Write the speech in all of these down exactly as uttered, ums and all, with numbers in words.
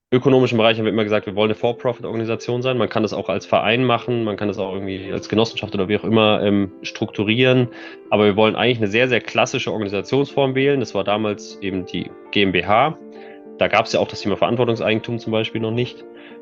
ökonomischen Bereich haben wir immer gesagt, wir wollen eine For-Profit-Organisation sein. Man kann das auch als Verein machen, man kann das auch irgendwie als Genossenschaft oder wie auch immer ähm, strukturieren. Aber wir wollen eigentlich eine sehr, sehr klassische Organisationsform wählen. Das war damals eben die GmbH. Da gab es ja auch das Thema Verantwortungseigentum zum Beispiel noch nicht.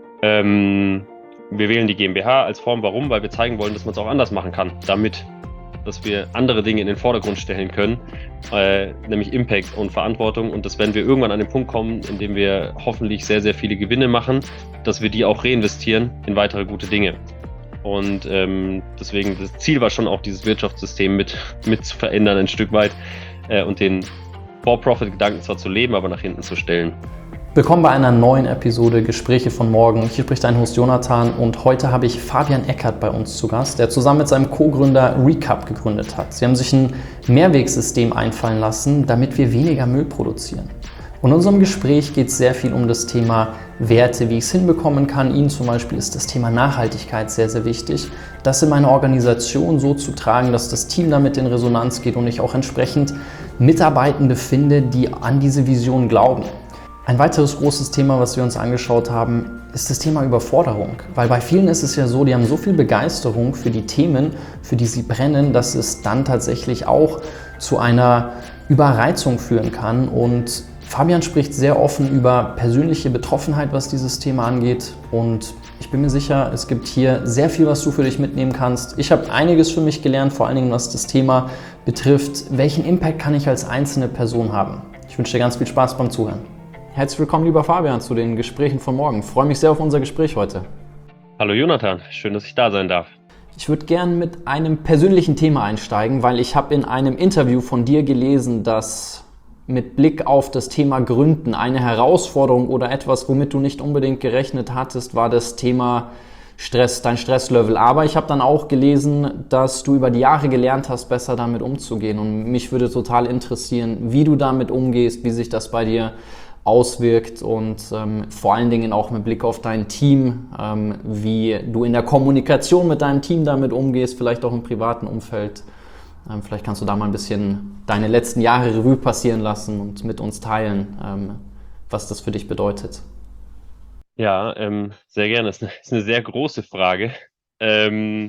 Ähm, wir wählen die GmbH als Form. Warum? Weil wir zeigen wollen, dass man es auch anders machen kann. Damit, dass wir andere Dinge in den Vordergrund stellen können, äh, nämlich Impact und Verantwortung. Und dass, wenn wir irgendwann an den Punkt kommen, in dem wir hoffentlich sehr, sehr viele Gewinne machen, dass wir die auch reinvestieren in weitere gute Dinge. Und ähm, deswegen, das Ziel war schon auch, dieses Wirtschaftssystem mit, mit zu verändern ein Stück weit äh, und den For-Profit-Gedanken zwar zu leben, aber nach hinten zu stellen. Willkommen bei einer neuen Episode Gespräche von morgen. Hier spricht dein Host Jonathan und heute habe ich Fabian Eckert bei uns zu Gast, der zusammen mit seinem Co-Gründer Recap gegründet hat. Sie haben sich ein Mehrwegsystem einfallen lassen, damit wir weniger Müll produzieren. Und in unserem Gespräch geht es sehr viel um das Thema Werte, wie ich es hinbekommen kann. Ihnen zum Beispiel ist das Thema Nachhaltigkeit sehr, sehr wichtig, das in meiner Organisation so zu tragen, dass das Team damit in Resonanz geht und ich auch entsprechend Mitarbeitende finde, die an diese Vision glauben. Ein weiteres großes Thema, was wir uns angeschaut haben, ist das Thema Überforderung. Weil bei vielen ist es ja so, die haben so viel Begeisterung für die Themen, für die sie brennen, dass es dann tatsächlich auch zu einer Überreizung führen kann. Und Fabian spricht sehr offen über persönliche Betroffenheit, was dieses Thema angeht. Und ich bin mir sicher, es gibt hier sehr viel, was du für dich mitnehmen kannst. Ich habe einiges für mich gelernt, vor allen Dingen was das Thema betrifft. Welchen Impact kann ich als einzelne Person haben? Ich wünsche dir ganz viel Spaß beim Zuhören. Herzlich willkommen, lieber Fabian, zu den Gesprächen von morgen. Ich freue mich sehr auf unser Gespräch heute. Hallo Jonathan, schön, dass ich da sein darf. Ich würde gern mit einem persönlichen Thema einsteigen, weil ich habe in einem Interview von dir gelesen, dass mit Blick auf das Thema Gründen eine Herausforderung oder etwas, womit du nicht unbedingt gerechnet hattest, war das Thema Stress, dein Stresslevel. Aber ich habe dann auch gelesen, dass du über die Jahre gelernt hast, besser damit umzugehen. Und mich würde total interessieren, wie du damit umgehst, wie sich das bei dir auswirkt und ähm, vor allen Dingen auch mit Blick auf dein Team, ähm, wie du in der Kommunikation mit deinem Team damit umgehst, vielleicht auch im privaten Umfeld. Ähm, vielleicht kannst du da mal ein bisschen deine letzten Jahre Revue passieren lassen und mit uns teilen, ähm, was das für dich bedeutet. Ja, ähm, sehr gerne. Das ist eine, ist eine sehr große Frage. Ähm,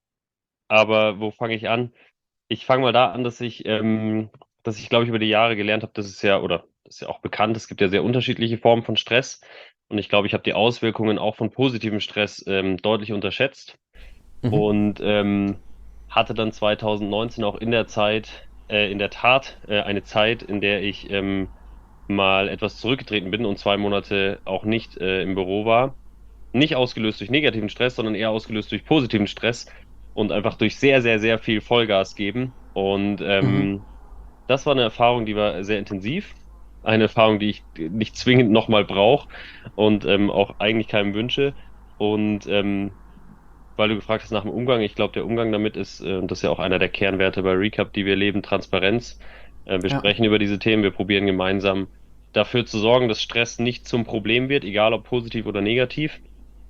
aber wo fange ich an? Ich fange mal da an, dass ich, ähm, dass ich, glaube ich, über die Jahre gelernt habe, dass es ja, oder das ist ja auch bekannt, es gibt ja sehr unterschiedliche Formen von Stress. Und ich glaube, ich habe die Auswirkungen auch von positivem Stress ähm, deutlich unterschätzt. Mhm. Und ähm, hatte dann zwanzig neunzehn auch in der Zeit, äh, in der Tat, äh, eine Zeit, in der ich ähm, mal etwas zurückgetreten bin und zwei Monate auch nicht äh, im Büro war. Nicht ausgelöst durch negativen Stress, sondern eher ausgelöst durch positiven Stress und einfach durch sehr, sehr, sehr viel Vollgas geben. Und Mhm. ähm, das war eine Erfahrung, die war sehr intensiv. Eine Erfahrung, die ich nicht zwingend nochmal brauche und ähm, auch eigentlich keinem wünsche. Und ähm, weil du gefragt hast nach dem Umgang, ich glaube, der Umgang damit ist, äh, und das ist ja auch einer der Kernwerte bei Recap, die wir leben, Transparenz. Äh, wir Ja. sprechen über diese Themen, wir probieren gemeinsam dafür zu sorgen, dass Stress nicht zum Problem wird, egal ob positiv oder negativ.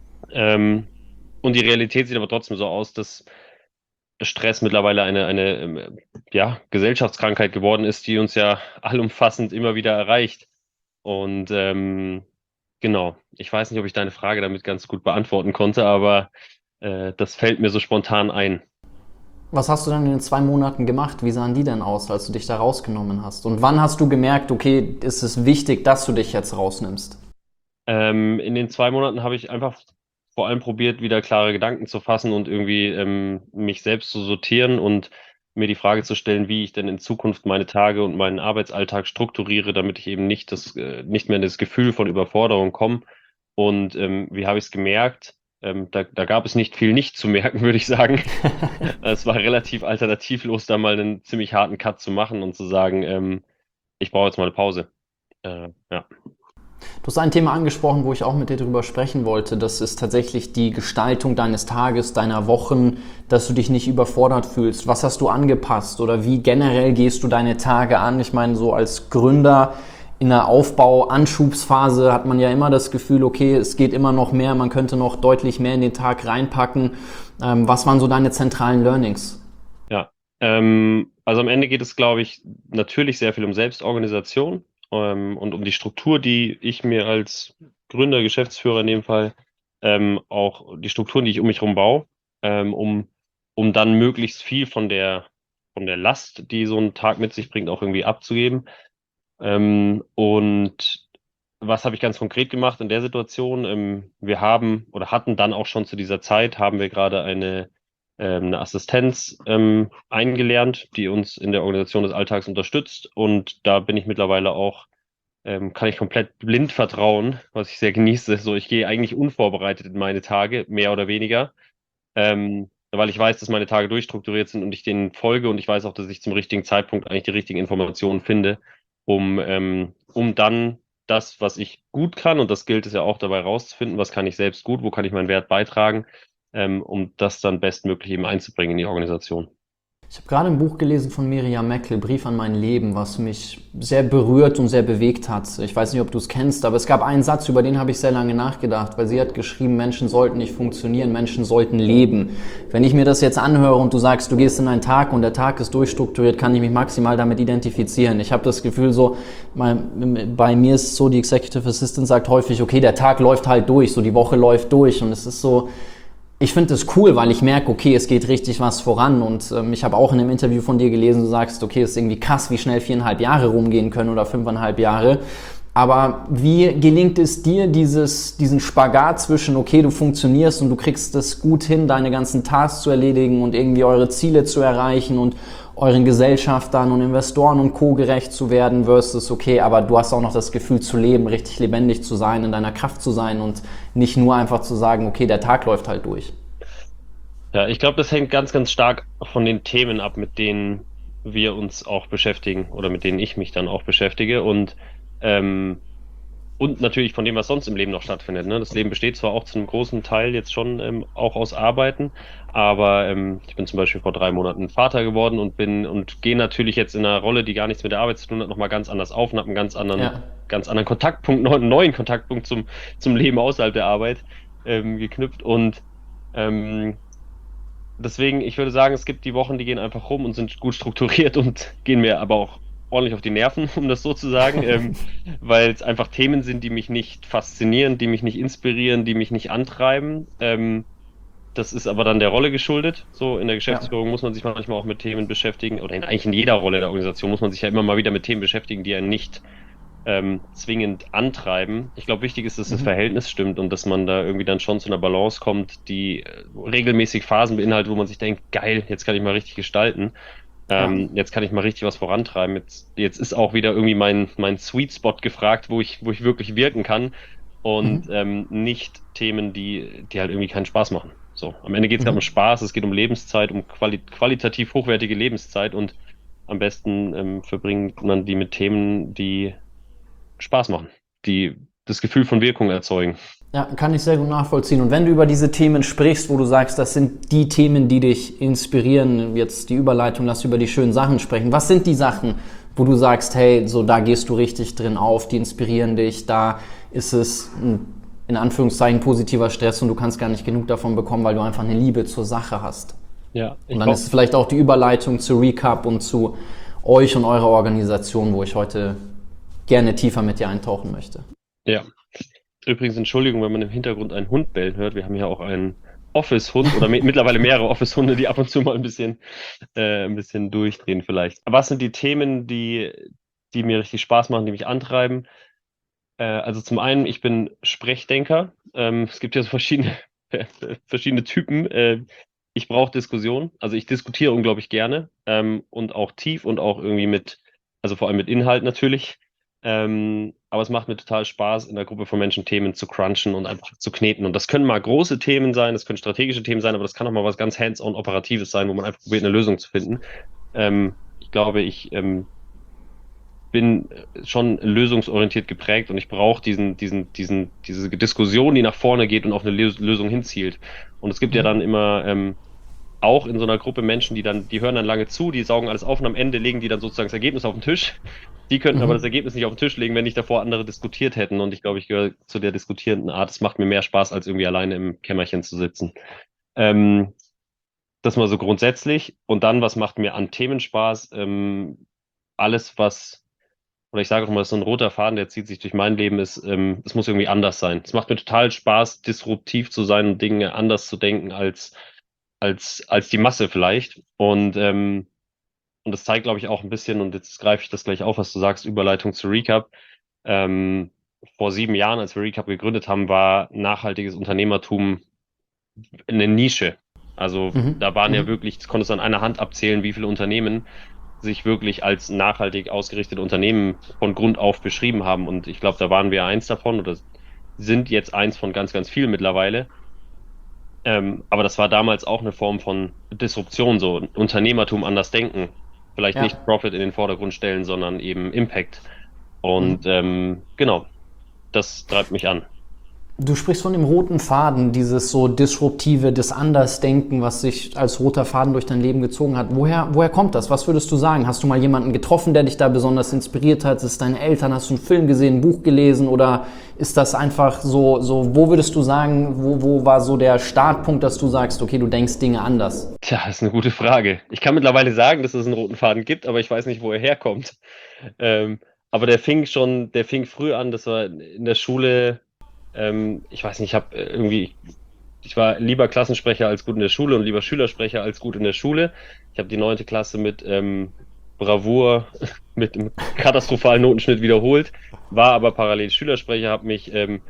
Ähm, und die Realität sieht aber trotzdem so aus, dass Stress mittlerweile eine, eine ähm, ja, Gesellschaftskrankheit geworden ist, die uns ja allumfassend immer wieder erreicht. Und ähm, genau, ich weiß nicht, ob ich deine Frage damit ganz gut beantworten konnte, aber äh, das fällt mir so spontan ein. Was hast du dann in den zwei Monaten gemacht? Wie sahen die denn aus, als du dich da rausgenommen hast? Und wann hast du gemerkt, okay, ist es wichtig, dass du dich jetzt rausnimmst? Ähm, in den zwei Monaten habe ich einfach vor allem probiert, wieder klare Gedanken zu fassen und irgendwie ähm, mich selbst zu sortieren und mir die Frage zu stellen, wie ich denn in Zukunft meine Tage und meinen Arbeitsalltag strukturiere, damit ich eben nicht das, äh, nicht mehr in das Gefühl von Überforderung komme. Und ähm, wie habe ich es gemerkt? Ähm, da, da gab es nicht viel nicht zu merken, würde ich sagen. Es war relativ alternativlos, da mal einen ziemlich harten Cut zu machen und zu sagen, ähm, ich brauche jetzt mal eine Pause. Äh, ja. Du hast ein Thema angesprochen, wo ich auch mit dir drüber sprechen wollte. Das ist tatsächlich die Gestaltung deines Tages, deiner Wochen, dass du dich nicht überfordert fühlst. Was hast du angepasst oder wie generell gehst du deine Tage an? Ich meine, so als Gründer in der Aufbau-Anschubsphase hat man ja immer das Gefühl, okay, es geht immer noch mehr, man könnte noch deutlich mehr in den Tag reinpacken. Ähm, was waren so deine zentralen Learnings? Ja, ähm, also am Ende geht es, glaube ich, natürlich sehr viel um Selbstorganisation, ähm, und um die Struktur, die ich mir als Gründer, Geschäftsführer in dem Fall, ähm, auch die Strukturen, die ich um mich herum baue, ähm, um, um dann möglichst viel von der, von der Last, die so ein Tag mit sich bringt, auch irgendwie abzugeben. Ähm, und was habe ich ganz konkret gemacht in der Situation? Ähm, wir haben oder hatten dann auch schon zu dieser Zeit, haben wir gerade eine, ähm, eine Assistenz ähm, eingelernt, die uns in der Organisation des Alltags unterstützt. Und da bin ich mittlerweile auch, ähm, kann ich komplett blind vertrauen, was ich sehr genieße. So, ich gehe eigentlich unvorbereitet in meine Tage, mehr oder weniger, ähm, weil ich weiß, dass meine Tage durchstrukturiert sind und ich denen folge und ich weiß auch, dass ich zum richtigen Zeitpunkt eigentlich die richtigen Informationen finde, um, ähm, um dann das, was ich gut kann, und das gilt es ja auch dabei rauszufinden, was kann ich selbst gut, wo kann ich meinen Wert beitragen, ähm, um das dann bestmöglich eben einzubringen in die Organisation. Ich habe gerade ein Buch gelesen von Miriam Meckle, Brief an mein Leben, was mich sehr berührt und sehr bewegt hat. Ich weiß nicht, ob du es kennst, aber es gab einen Satz, über den habe ich sehr lange nachgedacht, weil sie hat geschrieben, Menschen sollten nicht funktionieren, Menschen sollten leben. Wenn ich mir das jetzt anhöre und du sagst, du gehst in einen Tag und der Tag ist durchstrukturiert, kann ich mich maximal damit identifizieren. Ich habe das Gefühl so, bei mir ist es so, die Executive Assistant sagt häufig, okay, der Tag läuft halt durch, so die Woche läuft durch und es ist so, ich finde das cool, weil ich merke, okay, es geht richtig was voran und ähm, ich habe auch in einem Interview von dir gelesen, du sagst, okay, es ist irgendwie krass, wie schnell viereinhalb Jahre rumgehen können oder fünfeinhalb Jahre. Aber wie gelingt es dir, dieses, diesen Spagat zwischen, okay, du funktionierst und du kriegst es gut hin, deine ganzen Tasks zu erledigen und irgendwie eure Ziele zu erreichen und euren Gesellschaftern und Investoren und Co. gerecht zu werden versus, okay, aber du hast auch noch das Gefühl zu leben, richtig lebendig zu sein, in deiner Kraft zu sein und nicht nur einfach zu sagen, okay, der Tag läuft halt durch. Ja, ich glaube, das hängt ganz, ganz stark von den Themen ab, mit denen wir uns auch beschäftigen oder mit denen ich mich dann auch beschäftige und ähm, Und natürlich von dem, was sonst im Leben noch stattfindet. Ne? Das Leben besteht zwar auch zu einem großen Teil jetzt schon ähm, auch aus Arbeiten, aber ähm, ich bin zum Beispiel vor drei Monaten Vater geworden und bin und gehe natürlich jetzt in einer Rolle, die gar nichts mit der Arbeit zu tun hat, nochmal ganz anders auf und habe einen ganz anderen, Ja. ganz anderen Kontaktpunkt, noch einen neuen Kontaktpunkt zum, zum Leben außerhalb der Arbeit ähm, geknüpft. Und ähm, deswegen, ich würde sagen, es gibt die Wochen, die gehen einfach rum und sind gut strukturiert und gehen mir aber auch ordentlich auf die Nerven, um das so zu sagen, ähm, weil es einfach Themen sind, die mich nicht faszinieren, die mich nicht inspirieren, die mich nicht antreiben. Ähm, das ist aber dann der Rolle geschuldet. So in der Ja. Geschäftsführung muss man sich manchmal auch mit Themen beschäftigen, oder in, eigentlich in jeder Rolle der Organisation muss man sich ja immer mal wieder mit Themen beschäftigen, die einen nicht ähm, zwingend antreiben. Ich glaube, wichtig ist, dass das Mhm. Verhältnis stimmt und dass man da irgendwie dann schon zu einer Balance kommt, die äh, regelmäßig Phasen beinhaltet, wo man sich denkt, geil, jetzt kann ich mal richtig gestalten. Ja. Ähm, jetzt kann ich mal richtig was vorantreiben. Jetzt, jetzt ist auch wieder irgendwie mein, mein Sweet Spot gefragt, wo ich, wo ich wirklich wirken kann und Mhm. ähm, nicht Themen, die, die halt irgendwie keinen Spaß machen. So, am Ende geht es gerade um Mhm. Spaß, es geht um Lebenszeit, um quali qualitativ hochwertige Lebenszeit und am besten ähm, verbringt man die mit Themen, die Spaß machen, die das Gefühl von Wirkung erzeugen. Ja, kann ich sehr gut nachvollziehen. Und wenn du über diese Themen sprichst, wo du sagst, das sind die Themen, die dich inspirieren, jetzt die Überleitung, lass über die schönen Sachen sprechen. Was sind die Sachen, wo du sagst, hey, so da gehst du richtig drin auf, die inspirieren dich, da ist es ein, in Anführungszeichen positiver Stress und du kannst gar nicht genug davon bekommen, weil du einfach eine Liebe zur Sache hast. Ja, Und ich dann ist glaube, es vielleicht auch die Überleitung zu Recap und zu euch und eurer Organisation, wo ich heute gerne tiefer mit dir eintauchen möchte. ja. Übrigens, Entschuldigung, wenn man im Hintergrund einen Hund bellen hört. Wir haben hier auch einen Office-Hund oder me mittlerweile mehrere Office-Hunde, die ab und zu mal ein bisschen, äh, ein bisschen durchdrehen vielleicht. Was sind die Themen, die, die mir richtig Spaß machen, die mich antreiben? Äh, also zum einen, ich bin Sprechdenker. Ähm, es gibt ja so verschiedene, verschiedene Typen. Äh, ich brauche Diskussion. Also ich diskutiere unglaublich gerne ähm, und auch tief und auch irgendwie mit, also vor allem mit Inhalt natürlich. Ähm, aber es macht mir total Spaß, in einer Gruppe von Menschen Themen zu crunchen und einfach zu kneten. Und das können mal große Themen sein, das können strategische Themen sein, aber das kann auch mal was ganz hands-on Operatives sein, wo man einfach probiert, eine Lösung zu finden. Ähm, ich glaube, ich ähm, bin schon lösungsorientiert geprägt und ich brauche diesen, diesen, diesen, diese Diskussion, die nach vorne geht und auf eine Lös- Lösung hinzielt. Und es gibt ja dann immer ähm, auch in so einer Gruppe Menschen, die dann, die hören dann lange zu, die saugen alles auf und am Ende legen die dann sozusagen das Ergebnis auf den Tisch. Die könnten aber das Mhm. Ergebnis nicht auf den Tisch legen, wenn nicht davor andere diskutiert hätten. Und ich glaube, ich gehöre zu der diskutierenden Art. Es macht mir mehr Spaß, als irgendwie alleine im Kämmerchen zu sitzen. Ähm, das mal so grundsätzlich. Und dann, was macht mir an Themen Spaß? Ähm, alles, was oder ich sage auch mal, so ein roter Faden, der zieht sich durch mein Leben, ist, ähm, es muss irgendwie anders sein. Es macht mir total Spaß, disruptiv zu sein und Dinge anders zu denken als, als, als die Masse vielleicht. Und, ähm, und das zeigt, glaube ich, auch ein bisschen, und jetzt greife ich das gleich auf, was du sagst, Überleitung zu Recap. Ähm, vor sieben Jahren, als wir Recap gegründet haben, war nachhaltiges Unternehmertum eine Nische. Also Mhm. da waren ja Mhm. wirklich, das konntest du an einer Hand abzählen, wie viele Unternehmen sich wirklich als nachhaltig ausgerichtete Unternehmen von Grund auf beschrieben haben. Und ich glaube, da waren wir eins davon oder sind jetzt eins von ganz, ganz vielen mittlerweile. Ähm, aber das war damals auch eine Form von Disruption, so Unternehmertum anders denken. Vielleicht Ja. nicht Profit in den Vordergrund stellen, sondern eben Impact. Und Mhm. ähm, genau, das treibt mich an. Du sprichst von dem roten Faden, dieses so disruptive, das Andersdenken, was sich als roter Faden durch dein Leben gezogen hat. Woher, woher kommt das? Was würdest du sagen? Hast du mal jemanden getroffen, der dich da besonders inspiriert hat? Ist es deine Eltern? Hast du einen Film gesehen, ein Buch gelesen? Oder ist das einfach so, so wo würdest du sagen, wo, wo war so der Startpunkt, dass du sagst, okay, du denkst Dinge anders? Tja, das ist eine gute Frage. Ich kann mittlerweile sagen, dass es einen roten Faden gibt, aber ich weiß nicht, wo er herkommt. Ähm, aber der fing schon, der fing früh an, das war in der Schule, ähm, ich weiß nicht, ich habe irgendwie, ich war lieber Klassensprecher als gut in der Schule und lieber Schülersprecher als gut in der Schule. Ich habe die neunte Klasse mit ähm, Bravour, mit einem katastrophalen Notenschnitt wiederholt, war aber parallel Schülersprecher, habe mich ähm,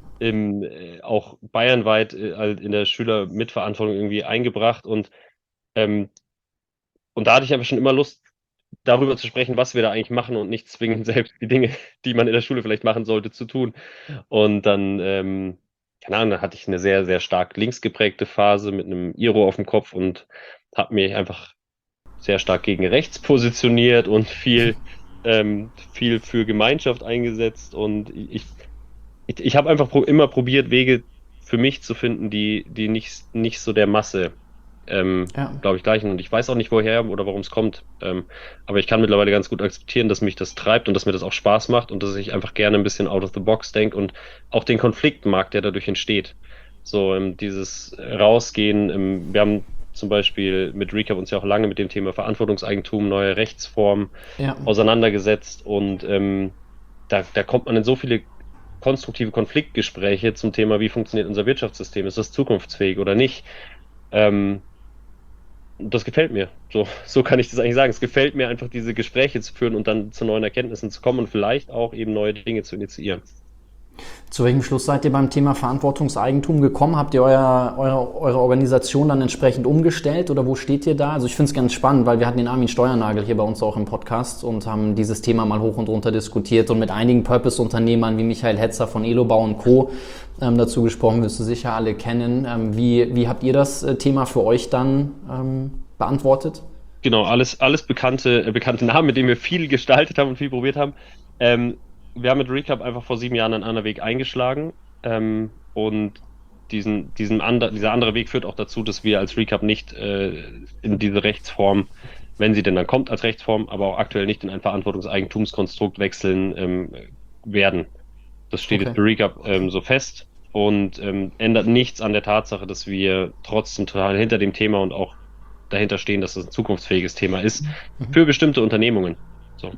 im, äh, auch bayernweit äh, halt in der Schülermitverantwortung irgendwie eingebracht und ähm, und da hatte ich einfach schon immer Lust, darüber zu sprechen, was wir da eigentlich machen und nicht zwingend selbst die Dinge, die man in der Schule vielleicht machen sollte, zu tun. Und dann, ähm, keine Ahnung, dann hatte ich eine sehr, sehr stark links geprägte Phase mit einem Iro auf dem Kopf und habe mich einfach sehr stark gegen rechts positioniert und viel, ähm, viel für Gemeinschaft eingesetzt. Und ich, ich, ich habe einfach pro immer probiert, Wege für mich zu finden, die, die nicht, nicht so der Masse, ähm, Ja. glaube ich, gleichen. Und ich weiß auch nicht, woher oder warum es kommt. Ähm, aber ich kann mittlerweile ganz gut akzeptieren, dass mich das treibt und dass mir das auch Spaß macht und dass ich einfach gerne ein bisschen out of the box denke und auch den Konflikt mag, der dadurch entsteht. So, ähm, dieses Rausgehen, ähm, wir haben zum Beispiel mit Recap uns ja auch lange mit dem Thema Verantwortungseigentum, neue Rechtsformen Ja. auseinandergesetzt und ähm, da, da kommt man in so viele konstruktive Konfliktgespräche zum Thema, wie funktioniert unser Wirtschaftssystem, ist das zukunftsfähig oder nicht. Ähm, das gefällt mir. So, so kann ich das eigentlich sagen. Es gefällt mir einfach, diese Gespräche zu führen und dann zu neuen Erkenntnissen zu kommen und vielleicht auch eben neue Dinge zu initiieren. Zu welchem Schluss seid ihr beim Thema Verantwortungseigentum gekommen? Habt ihr euer, eure, eure Organisation dann entsprechend umgestellt oder wo steht ihr da? Also ich finde es ganz spannend, weil wir hatten den Armin Steuernagel hier bei uns auch im Podcast und haben dieses Thema mal hoch und runter diskutiert und mit einigen Purpose-Unternehmern wie Michael Hetzer von Elobau und Co. Ähm, dazu gesprochen, wirst du sicher alle kennen. Ähm, wie, wie habt ihr das Thema für euch dann ähm, beantwortet? Genau, alles, alles bekannte, äh, bekannte Namen, mit denen wir viel gestaltet haben und viel probiert haben. Ähm, wir haben mit Recap einfach vor sieben Jahren einen anderen Weg eingeschlagen. Ähm, und diesen, diesen ander, dieser andere Weg führt auch dazu, dass wir als Recap nicht äh, in diese Rechtsform, wenn sie denn dann kommt als Rechtsform, aber auch aktuell nicht in ein Verantwortungseigentumskonstrukt wechseln ähm, werden. Das steht jetzt Okay. für Recap ähm, so fest und ähm, ändert nichts an der Tatsache, dass wir trotzdem total hinter dem Thema und auch dahinter stehen, dass das ein zukunftsfähiges Thema ist für bestimmte Unternehmungen. So.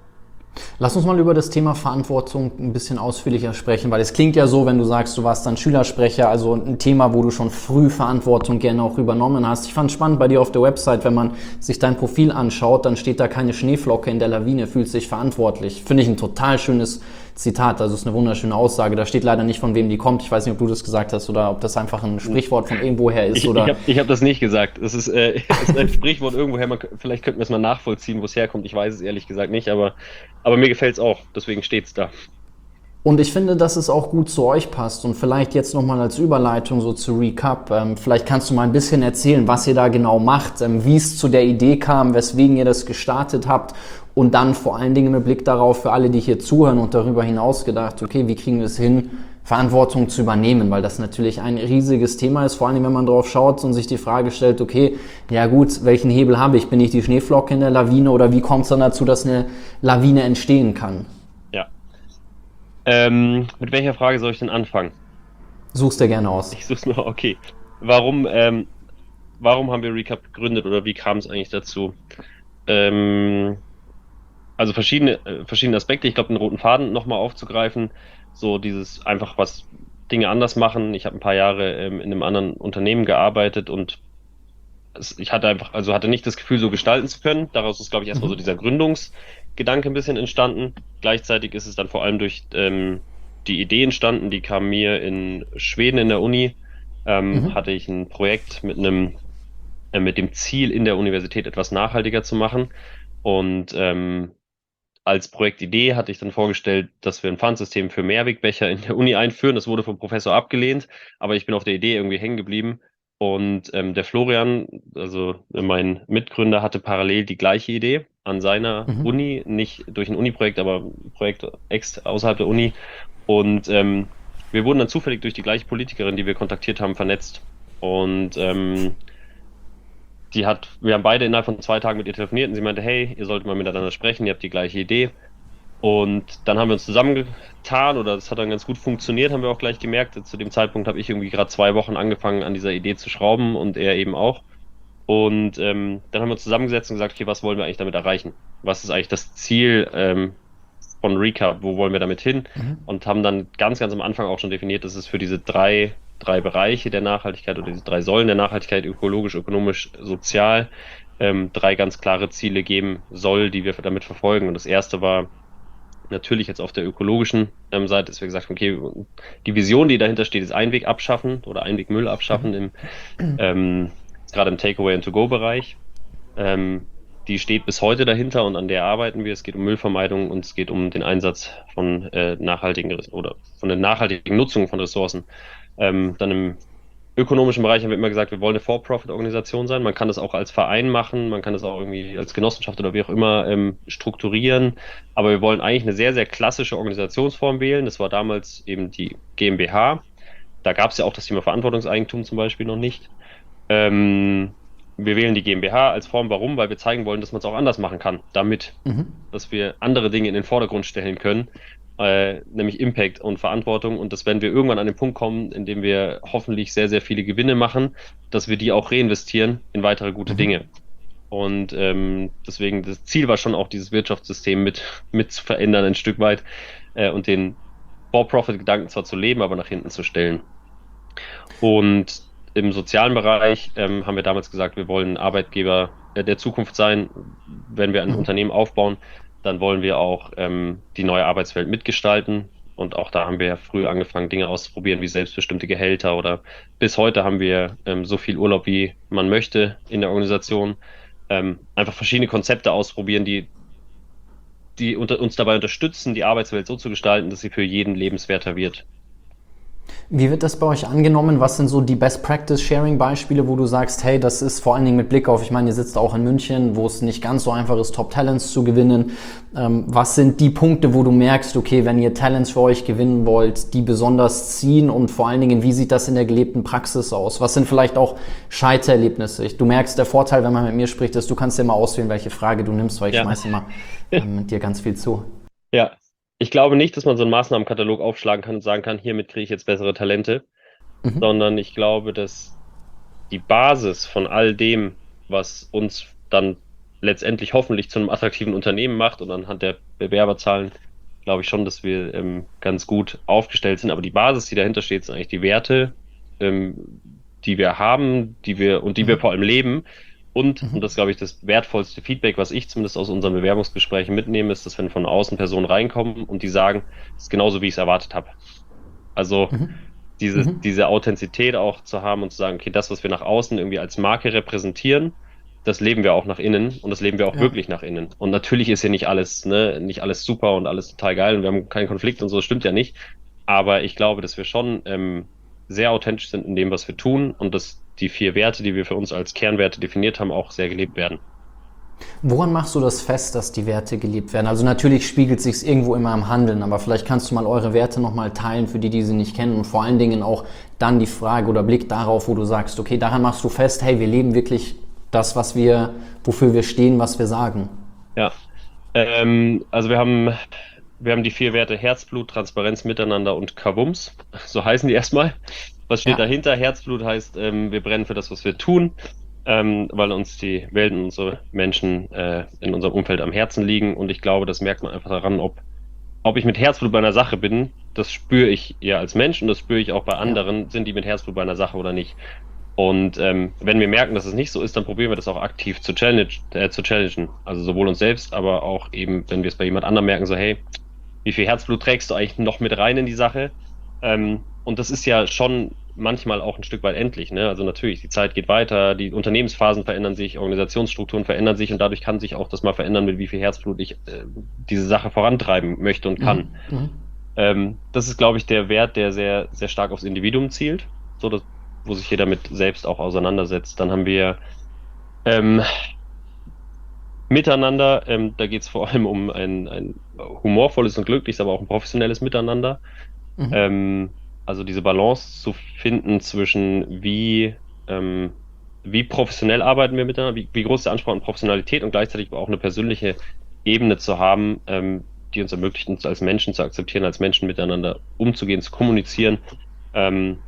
Lass uns mal über das Thema Verantwortung ein bisschen ausführlicher sprechen, weil es klingt ja so, wenn du sagst, du warst dann Schülersprecher, also ein Thema, wo du schon früh Verantwortung gerne auch übernommen hast. Ich fand es spannend bei dir auf der Website, wenn man sich dein Profil anschaut, dann steht da keine Schneeflocke in der Lawine, fühlt sich verantwortlich. Finde ich ein total schönes Zitat, also es ist eine wunderschöne Aussage. Da steht leider nicht, von wem die kommt. Ich weiß nicht, ob du das gesagt hast oder ob das einfach ein Sprichwort von irgendwoher ist. Ich, Oder ich habe ich hab das nicht gesagt. Es ist, äh, es ist ein Sprichwort irgendwoher. Man, vielleicht könnten wir es mal nachvollziehen, wo es herkommt. Ich weiß es ehrlich gesagt nicht, aber, aber mir gefällt es auch. Deswegen steht es da. Und ich finde, dass es auch gut zu euch passt. Und vielleicht jetzt nochmal als Überleitung so zu Recap. Ähm, vielleicht kannst du mal ein bisschen erzählen, was ihr da genau macht, ähm, wie es zu der Idee kam, weswegen ihr das gestartet habt. Und dann vor allen Dingen mit Blick darauf für alle, die hier zuhören und darüber hinaus gedacht, okay, wie kriegen wir es hin, Verantwortung zu übernehmen, weil das natürlich ein riesiges Thema ist, vor allem wenn man drauf schaut und sich die Frage stellt, okay, ja gut, welchen Hebel habe ich? Bin ich die Schneeflocke in der Lawine oder wie kommt es dann dazu, dass eine Lawine entstehen kann? Ja. Ähm, mit welcher Frage soll ich denn anfangen? Such's dir gerne aus. Ich suche nur, okay. Warum, ähm, warum haben wir Recap gegründet oder wie kam es eigentlich dazu? Ähm, Also verschiedene, äh, verschiedene Aspekte. Ich glaube, den roten Faden nochmal aufzugreifen, so dieses einfach was Dinge anders machen. Ich habe ein paar Jahre ähm, in einem anderen Unternehmen gearbeitet und es, ich hatte einfach, also hatte nicht das Gefühl, so gestalten zu können. Daraus ist, glaube ich, erstmal so Mhm. dieser Gründungsgedanke ein bisschen entstanden. Gleichzeitig ist es dann vor allem durch ähm, die Idee entstanden, die kam mir in Schweden in der Uni. Ähm, Mhm. hatte ich ein Projekt mit einem, äh, mit dem Ziel, in der Universität etwas nachhaltiger zu machen. Und ähm, als Projektidee hatte ich dann vorgestellt, dass wir ein Pfandsystem für Mehrwegbecher in der Uni einführen. Das wurde vom Professor abgelehnt, aber ich bin auf der Idee irgendwie hängen geblieben. Und ähm, der Florian, also mein Mitgründer, hatte parallel die gleiche Idee an seiner Mhm. Uni, nicht durch ein Uni-Projekt, aber ein Projekt ex außerhalb der Uni. Und ähm, wir wurden dann zufällig durch die gleiche Politikerin, die wir kontaktiert haben, vernetzt. Und ähm, die hat, wir haben beide innerhalb von zwei Tagen mit ihr telefoniert und sie meinte, hey, ihr solltet mal miteinander sprechen, ihr habt die gleiche Idee. Und dann haben wir uns zusammengetan oder das hat dann ganz gut funktioniert, haben wir auch gleich gemerkt. Zu dem Zeitpunkt habe ich irgendwie gerade zwei Wochen angefangen, an dieser Idee zu schrauben und er eben auch. Und ähm, dann haben wir uns zusammengesetzt und gesagt, okay, was wollen wir eigentlich damit erreichen? Was ist eigentlich das Ziel ähm, von Recap? Wo wollen wir damit hin? Mhm. Und haben dann ganz, ganz am Anfang auch schon definiert, dass es für diese drei, drei Bereiche der Nachhaltigkeit oder diese drei Säulen der Nachhaltigkeit, ökologisch, ökonomisch, sozial, ähm, drei ganz klare Ziele geben soll, die wir damit verfolgen. Und das erste war natürlich jetzt auf der ökologischen ähm, Seite, dass wir gesagt haben, okay, die Vision, die dahinter steht, ist Einweg abschaffen oder Einwegmüll abschaffen im, ähm, gerade im Takeaway- und To-Go-Bereich. Ähm, die steht bis heute dahinter und an der arbeiten wir. Es geht um Müllvermeidung und es geht um den Einsatz von äh, nachhaltigen Res- oder von der nachhaltigen Nutzung von Ressourcen. Ähm, dann im ökonomischen Bereich haben wir immer gesagt, wir wollen eine For-Profit-Organisation sein. Man kann das auch als Verein machen, man kann das auch irgendwie als Genossenschaft oder wie auch immer ähm, strukturieren. Aber wir wollen eigentlich eine sehr, sehr klassische Organisationsform wählen. Das war damals eben die GmbH. Da gab es ja auch das Thema Verantwortungseigentum zum Beispiel noch nicht. Ähm, Wir wählen die GmbH als Form. Warum? Weil wir zeigen wollen, dass man es auch anders machen kann. Damit, Mhm. dass wir andere Dinge in den Vordergrund stellen können, äh, nämlich Impact und Verantwortung. Und dass, wenn wir irgendwann an den Punkt kommen, in dem wir hoffentlich sehr, sehr viele Gewinne machen, dass wir die auch reinvestieren in weitere gute Mhm. Dinge. Und ähm, deswegen, das Ziel war schon auch, dieses Wirtschaftssystem mit, mit zu verändern, ein Stück weit, äh, und den For-Profit-Gedanken zwar zu leben, aber nach hinten zu stellen. Und im sozialen Bereich ähm, haben wir damals gesagt, wir wollen Arbeitgeber äh, der Zukunft sein. Wenn wir ein Mhm. Unternehmen aufbauen, dann wollen wir auch ähm, die neue Arbeitswelt mitgestalten. Und auch da haben wir ja früh angefangen, Dinge auszuprobieren, wie selbstbestimmte Gehälter oder bis heute haben wir ähm, so viel Urlaub, wie man möchte in der Organisation. Ähm, einfach verschiedene Konzepte ausprobieren, die, die unter, uns dabei unterstützen, die Arbeitswelt so zu gestalten, dass sie für jeden lebenswerter wird. Wie wird das bei euch angenommen? Was sind so die Best-Practice-Sharing-Beispiele, wo du sagst, hey, das ist vor allen Dingen mit Blick auf, ich meine, ihr sitzt auch in München, wo es nicht ganz so einfach ist, Top-Talents zu gewinnen. Ähm, was sind die Punkte, wo du merkst, okay, wenn ihr Talents für euch gewinnen wollt, die besonders ziehen und vor allen Dingen, wie sieht das in der gelebten Praxis aus? Was sind vielleicht auch Scheitererlebnisse? Du merkst, der Vorteil, wenn man mit mir spricht, ist, du kannst dir mal auswählen, welche Frage du nimmst, weil ich Ja. schmeiße immer ähm, mit dir ganz viel zu. Ja, ich glaube nicht, dass man so einen Maßnahmenkatalog aufschlagen kann und sagen kann, hiermit kriege ich jetzt bessere Talente, Mhm. sondern ich glaube, dass die Basis von all dem, was uns dann letztendlich hoffentlich zu einem attraktiven Unternehmen macht und anhand der Bewerberzahlen, glaube ich schon, dass wir ähm, ganz gut aufgestellt sind. Aber die Basis, die dahinter steht, sind eigentlich die Werte, ähm, die wir haben, die wir und die wir Mhm. vor allem leben. Und, und Mhm. das glaube ich, das wertvollste Feedback, was ich zumindest aus unseren Bewerbungsgesprächen mitnehme, ist, dass wenn von außen Personen reinkommen und die sagen, es ist genauso, wie ich es erwartet habe. Also Mhm. diese, Mhm. diese Authentizität auch zu haben und zu sagen, okay, das, was wir nach außen irgendwie als Marke repräsentieren, das leben wir auch nach innen und das leben wir auch Ja. wirklich nach innen. Und natürlich ist hier nicht alles, ne, nicht alles super und alles total geil und wir haben keinen Konflikt und so, das stimmt ja nicht. Aber ich glaube, dass wir schon ähm, sehr authentisch sind in dem, was wir tun und dass die vier Werte, die wir für uns als Kernwerte definiert haben, auch sehr gelebt werden. Woran machst du das fest, dass die Werte gelebt werden? Also natürlich spiegelt sich irgendwo immer im Handeln, aber vielleicht kannst du mal eure Werte nochmal teilen für die, die sie nicht kennen und vor allen Dingen auch dann die Frage oder Blick darauf, wo du sagst, okay, daran machst du fest, hey, wir leben wirklich das, was wir, wofür wir stehen, was wir sagen. Ja, ähm, also wir haben, wir haben die vier Werte Herzblut, Transparenz, Miteinander und Kavums. So heißen die erstmal. Was steht Ja. dahinter? Herzblut heißt, ähm, wir brennen für das, was wir tun. ähm, weil uns die Welt und unsere Menschen äh, in unserem Umfeld am Herzen liegen. Und ich glaube, das merkt man einfach daran, ob, ob ich mit Herzblut bei einer Sache bin. Das spüre ich ja als Mensch und das spüre ich auch bei Ja. anderen, sind die mit Herzblut bei einer Sache oder nicht. Und ähm, wenn wir merken, dass es nicht so ist, dann probieren wir das auch aktiv zu challenge, äh, zu challengen. Also sowohl uns selbst, aber auch eben, wenn wir es bei jemand anderem merken, so hey, wie viel Herzblut trägst du eigentlich noch mit rein in die Sache? Ähm, und das ist ja schon manchmal auch ein Stück weit endlich, ne? Also natürlich, die Zeit geht weiter, die Unternehmensphasen verändern sich, Organisationsstrukturen verändern sich und dadurch kann sich auch das mal verändern, mit wie viel Herzblut ich äh, diese Sache vorantreiben möchte und kann. Mhm. Mhm. Ähm, das ist, glaube ich, der Wert, der sehr, sehr stark aufs Individuum zielt, so dass, wo sich jeder mit selbst auch auseinandersetzt. Dann haben wir ähm, Miteinander, ähm, da geht es vor allem um ein, ein humorvolles und glückliches, aber auch ein professionelles Miteinander. Mhm. Ähm, also diese Balance zu finden zwischen wie, ähm, wie professionell arbeiten wir miteinander, wie, wie groß ist der Anspruch an Professionalität und gleichzeitig aber auch eine persönliche Ebene zu haben, ähm, die uns ermöglicht, uns als Menschen zu akzeptieren, als Menschen miteinander umzugehen, zu kommunizieren. Ähm,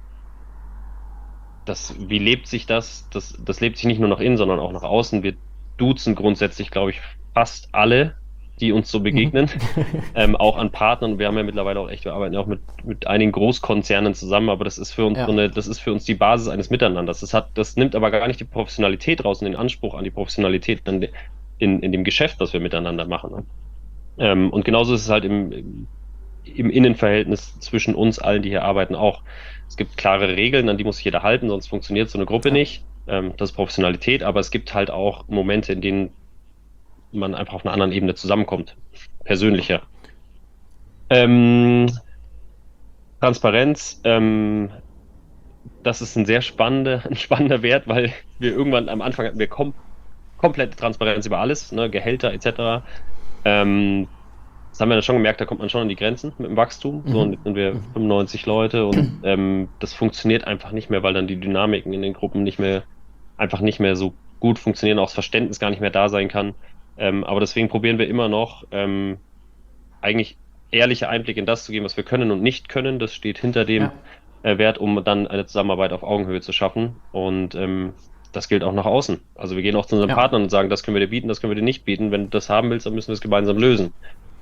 das, wie lebt sich das? Das, das lebt sich nicht nur nach innen, sondern auch nach außen. Wir duzen grundsätzlich, glaube ich, fast alle, die uns so Mhm. begegnen, ähm, auch an Partnern. Wir haben ja mittlerweile auch echt, wir arbeiten ja auch mit, mit einigen Großkonzernen zusammen, aber das ist für uns so Ja. eine, das ist für uns die Basis eines Miteinanders. Das hat, das nimmt aber gar nicht die Professionalität raus und den Anspruch an die Professionalität in, in, in dem Geschäft, das wir miteinander machen. Ne? Ähm, und genauso ist es halt im, im, im Innenverhältnis zwischen uns allen, die hier arbeiten, auch. Es gibt klare Regeln, an die muss sich jeder halten, sonst funktioniert so eine Gruppe Ja. nicht. Ähm, das ist Professionalität, aber es gibt halt auch Momente, in denen man einfach auf einer anderen Ebene zusammenkommt. Persönlicher. Ähm, Transparenz, ähm, das ist ein sehr spannender, ein spannender Wert, weil wir irgendwann am Anfang hatten wir kom komplette Transparenz über alles, ne, Gehälter et cetera. Ähm, Das haben wir dann schon gemerkt, da kommt man schon an die Grenzen mit dem Wachstum. So, und Mhm. jetzt sind wir fünfundneunzig Leute und ähm, das funktioniert einfach nicht mehr, weil dann die Dynamiken in den Gruppen nicht mehr, einfach nicht mehr so gut funktionieren, auch das Verständnis gar nicht mehr da sein kann. Ähm, aber deswegen probieren wir immer noch, ähm, eigentlich ehrliche Einblicke in das zu geben, was wir können und nicht können. Das steht hinter dem Ja. äh, Wert, um dann eine Zusammenarbeit auf Augenhöhe zu schaffen. Und ähm, das gilt auch nach außen. Also wir gehen auch zu unseren Ja. Partnern und sagen, das können wir dir bieten, das können wir dir nicht bieten. Wenn du das haben willst, dann müssen wir es gemeinsam lösen.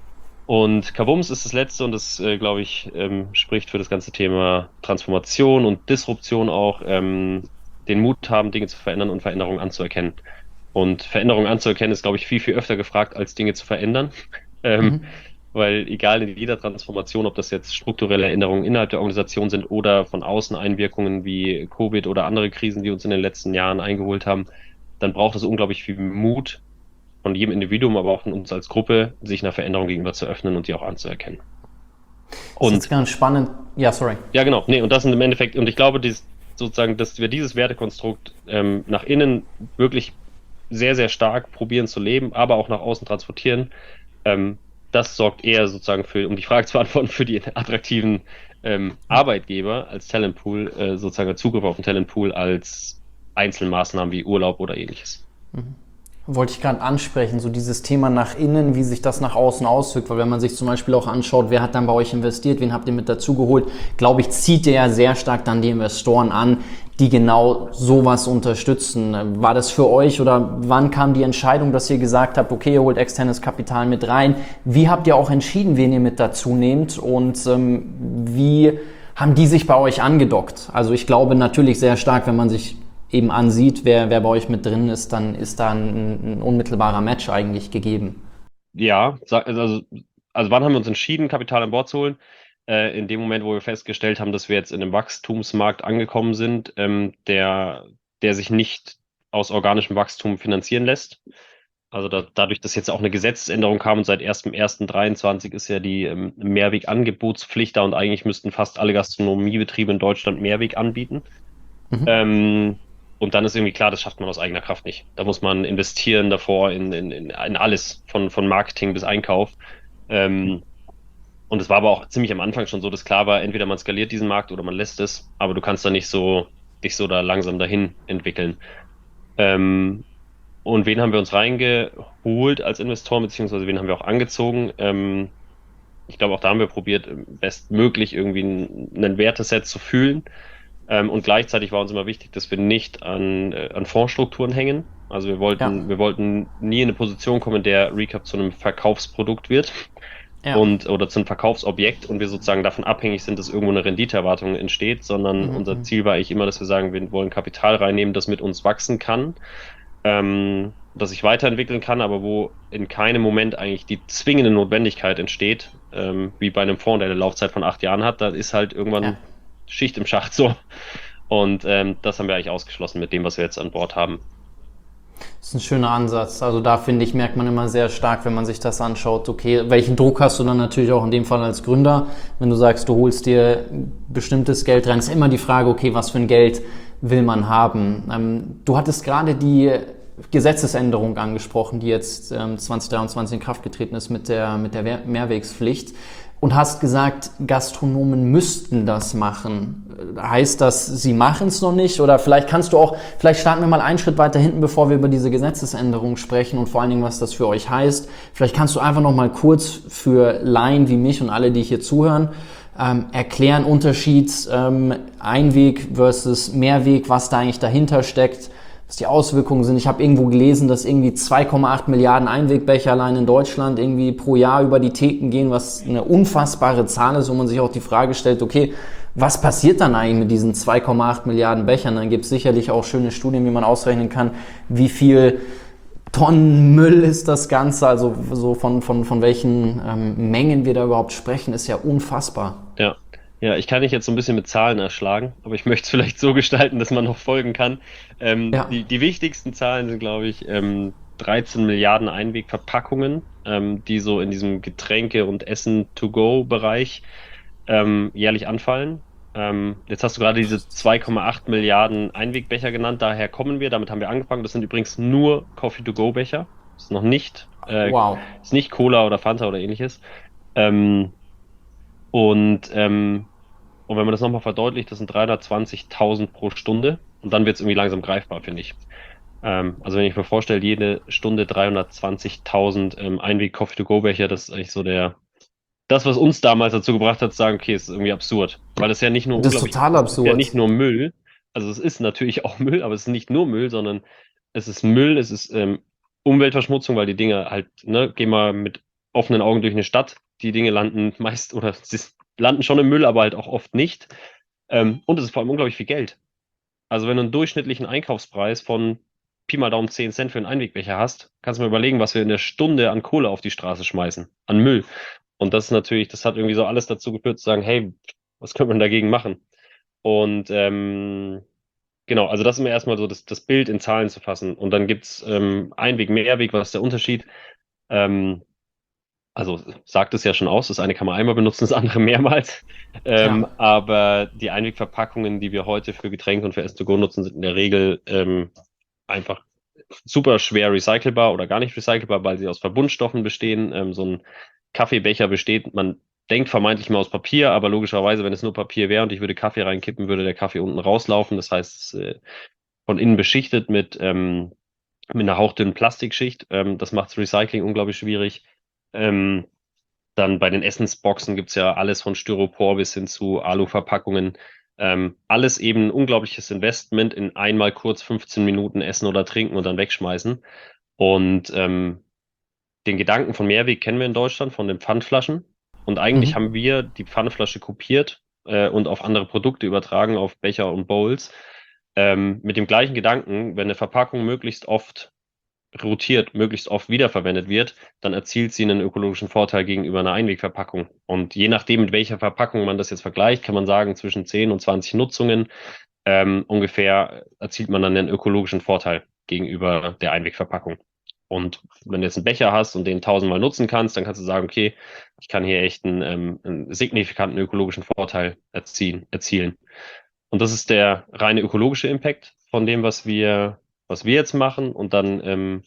Und Kabums ist das letzte und das, äh, glaube ich, ähm, spricht für das ganze Thema Transformation und Disruption auch, ähm, den Mut haben, Dinge zu verändern und Veränderungen anzuerkennen. Und Veränderungen anzuerkennen ist, glaube ich, viel, viel öfter gefragt, als Dinge zu verändern. Ähm, Mhm. weil egal in jeder Transformation, ob das jetzt strukturelle Änderungen innerhalb der Organisation sind oder von außen Einwirkungen wie Covid oder andere Krisen, die uns in den letzten Jahren eingeholt haben, dann braucht es unglaublich viel Mut von jedem Individuum, aber auch von uns als Gruppe, sich einer Veränderung gegenüber zu öffnen und die auch anzuerkennen. Ist jetzt Und ganz spannend. Ja, sorry. ja, genau, nee, und das sind im Endeffekt, und ich glaube, dies, sozusagen, dass wir dieses Wertekonstrukt ähm, nach innen wirklich sehr, sehr stark probieren zu leben, aber auch nach außen transportieren, ähm, das sorgt eher sozusagen für, um die Frage zu beantworten, für die attraktiven ähm, Arbeitgeber als Talentpool, äh, sozusagen als Zugriff auf den Talentpool als Einzelmaßnahmen wie Urlaub oder ähnliches. Wollte ich gerade ansprechen, so dieses Thema nach innen, wie sich das nach außen auswirkt, weil wenn man sich zum Beispiel auch anschaut, wer hat dann bei euch investiert, wen habt ihr mit dazu geholt, glaube ich, zieht ihr ja sehr stark dann die Investoren an, die genau sowas unterstützen. War das für euch oder wann kam die Entscheidung, dass ihr gesagt habt, okay, ihr holt externes Kapital mit rein? Wie habt ihr auch entschieden, wen ihr mit dazu nehmt und ähm, wie haben die sich bei euch angedockt? Also ich glaube natürlich sehr stark, wenn man sich eben ansieht, wer, wer bei euch mit drin ist, dann ist da ein, ein unmittelbarer Match eigentlich gegeben. Ja, sa- also, also wann haben wir uns entschieden, Kapital an Bord zu holen? Äh, in dem Moment, wo wir festgestellt haben, dass wir jetzt in einem Wachstumsmarkt angekommen sind, ähm, der, der sich nicht aus organischem Wachstum finanzieren lässt. Also da, dadurch, dass jetzt auch eine Gesetzesänderung kam und seit erster erster dreiundzwanzig ist ja die ähm, Mehrwegangebotspflicht da und eigentlich müssten fast alle Gastronomiebetriebe in Deutschland Mehrweg anbieten. Mhm. Ähm, und dann ist irgendwie klar, das schafft man aus eigener Kraft nicht. Da muss man investieren davor in, in, in, in alles, von, von Marketing bis Einkauf. Ähm, und es war aber auch ziemlich am Anfang schon so, dass klar war, entweder man skaliert diesen Markt oder man lässt es, aber du kannst da nicht so, dich so da langsam dahin entwickeln. Ähm, und wen haben wir uns reingeholt als Investor, beziehungsweise wen haben wir auch angezogen? Ähm, ich glaube, auch da haben wir probiert, bestmöglich irgendwie ein, ein Werteset zu fühlen. Ähm, und gleichzeitig war uns immer wichtig, dass wir nicht an, äh, an Fondsstrukturen hängen. Also wir Ja, wollten, wir wollten nie in eine Position kommen, in der Recap zu einem Verkaufsprodukt wird ja. und oder zum Verkaufsobjekt und wir sozusagen davon abhängig sind, dass irgendwo eine Renditeerwartung entsteht, sondern Mhm, unser mhm. Ziel war eigentlich immer, dass wir sagen, wir wollen Kapital reinnehmen, das mit uns wachsen kann, ähm, das sich weiterentwickeln kann, aber wo in keinem Moment eigentlich die zwingende Notwendigkeit entsteht, ähm, wie bei einem Fonds, der eine Laufzeit von acht Jahren hat, da ist halt Ja. irgendwann Schicht im Schacht so. Und ähm, das haben wir eigentlich ausgeschlossen mit dem, was wir jetzt an Bord haben. Das ist ein schöner Ansatz. Also da finde ich, merkt man immer sehr stark, wenn man sich das anschaut, okay, welchen Druck hast du dann natürlich auch in dem Fall als Gründer, wenn du sagst, du holst dir bestimmtes Geld rein, ist immer die Frage, okay, was für ein Geld will man haben? Ähm, du hattest gerade die Gesetzesänderung angesprochen, die jetzt ähm, zwanzig dreiundzwanzig in Kraft getreten ist mit der, mit der Mehrwegspflicht. Und hast gesagt, Gastronomen müssten das machen. Heißt das, sie machen es noch nicht? Oder vielleicht kannst du auch, vielleicht starten wir mal einen Schritt weiter hinten, bevor wir über diese Gesetzesänderung sprechen und vor allen Dingen, was das für euch heißt. Vielleicht kannst du einfach noch mal kurz für Laien wie mich und alle, die hier zuhören, ähm, erklären Unterschied ähm, Einweg versus Mehrweg, was da eigentlich dahinter steckt, was die Auswirkungen sind. Ich habe irgendwo gelesen, dass irgendwie zwei Komma acht Milliarden Einwegbecher allein in Deutschland irgendwie pro Jahr über die Theken gehen, was eine unfassbare Zahl ist, wo man sich auch die Frage stellt, okay, was passiert dann eigentlich mit diesen zwei Komma acht Milliarden Bechern? Dann gibt es sicherlich auch schöne Studien, wie man ausrechnen kann, wie viel Tonnen Müll ist das Ganze, also so von, von, von welchen ähm, Mengen wir da überhaupt sprechen, ist ja unfassbar. Ja. Ja, ich kann dich jetzt so ein bisschen mit Zahlen erschlagen, aber ich möchte es vielleicht so gestalten, dass man noch folgen kann. Ähm, Ja, die, die wichtigsten Zahlen sind, glaube ich, ähm, dreizehn Milliarden Einwegverpackungen, ähm, die so in diesem Getränke- und Essen-to-go-Bereich ähm, jährlich anfallen. Ähm, jetzt hast du gerade diese zwei Komma acht Milliarden Einwegbecher genannt, daher kommen wir, damit haben wir angefangen. Das sind übrigens nur Coffee-to-go-Becher. Das ist noch nicht, äh, wow. ist nicht Cola oder Fanta oder ähnliches. Ähm, und ähm, und wenn man das nochmal verdeutlicht, das sind dreihundertzwanzigtausend pro Stunde. Und dann wird es irgendwie langsam greifbar, finde ich. Ähm, also wenn ich mir vorstelle, jede Stunde dreihundertzwanzigtausend ähm, Einweg-Coffee-to-go-Becher, das ist eigentlich so der, das, was uns damals dazu gebracht hat, zu sagen, okay, es ist irgendwie absurd. Weil das ja nicht nur Das ist unglaublich, total es ist ja nicht absurd. nur Müll. Also es ist natürlich auch Müll, aber es ist nicht nur Müll, sondern es ist Müll, es ist ähm, Umweltverschmutzung, weil die Dinge halt, ne, geh mal mit offenen Augen durch eine Stadt. Die Dinge landen meist oder sie landen schon im Müll, aber halt auch oft nicht. Ähm, und es ist vor allem unglaublich viel Geld. Also wenn du einen durchschnittlichen Einkaufspreis von Pi mal Daumen zehn Cent für einen Einwegbecher hast, kannst du mir überlegen, was wir in der Stunde an Kohle auf die Straße schmeißen, an Müll. Und das ist natürlich, das hat irgendwie so alles dazu geführt zu sagen, hey, was könnte man dagegen machen? Und ähm, genau, also das ist mir erstmal so das, das Bild in Zahlen zu fassen. Und dann gibt's ähm, Einweg, Mehrweg, was ist der Unterschied? Ähm, also sagt es ja schon aus, das eine kann man einmal benutzen, das andere mehrmals. Ja, Ähm, aber die Einwegverpackungen, die wir heute für Getränke und für Essen to go nutzen, sind in der Regel ähm, einfach super schwer recycelbar oder gar nicht recycelbar, weil sie aus Verbundstoffen bestehen. Ähm, so ein Kaffeebecher besteht, man denkt vermeintlich mal aus Papier, aber logischerweise, wenn es nur Papier wäre und ich würde Kaffee reinkippen, würde der Kaffee unten rauslaufen. Das heißt, äh, von innen beschichtet mit, ähm, mit einer hauchdünnen Plastikschicht. Ähm, das macht das Recycling unglaublich schwierig. Ähm, Dann bei den Essensboxen gibt's ja alles von Styropor bis hin zu Aluverpackungen. Ähm, alles eben ein unglaubliches Investment in einmal kurz fünfzehn Minuten essen oder trinken und dann wegschmeißen. Und ähm, den Gedanken von Mehrweg kennen wir in Deutschland von den Pfandflaschen. Und eigentlich mhm. haben wir die Pfandflasche kopiert äh, und auf andere Produkte übertragen, auf Becher und Bowls. Ähm, mit dem gleichen Gedanken, wenn eine Verpackung möglichst oft rotiert, möglichst oft wiederverwendet wird, dann erzielt sie einen ökologischen Vorteil gegenüber einer Einwegverpackung. Und je nachdem, mit welcher Verpackung man das jetzt vergleicht, kann man sagen, zwischen zehn und zwanzig Nutzungen ähm, ungefähr erzielt man dann einen ökologischen Vorteil gegenüber der Einwegverpackung. Und wenn du jetzt einen Becher hast und den tausendmal nutzen kannst, dann kannst du sagen, okay, ich kann hier echt einen, ähm, einen signifikanten ökologischen Vorteil erzielen, erzielen. Und das ist der reine ökologische Impact von dem, was wir, was wir jetzt machen. Und dann, ähm,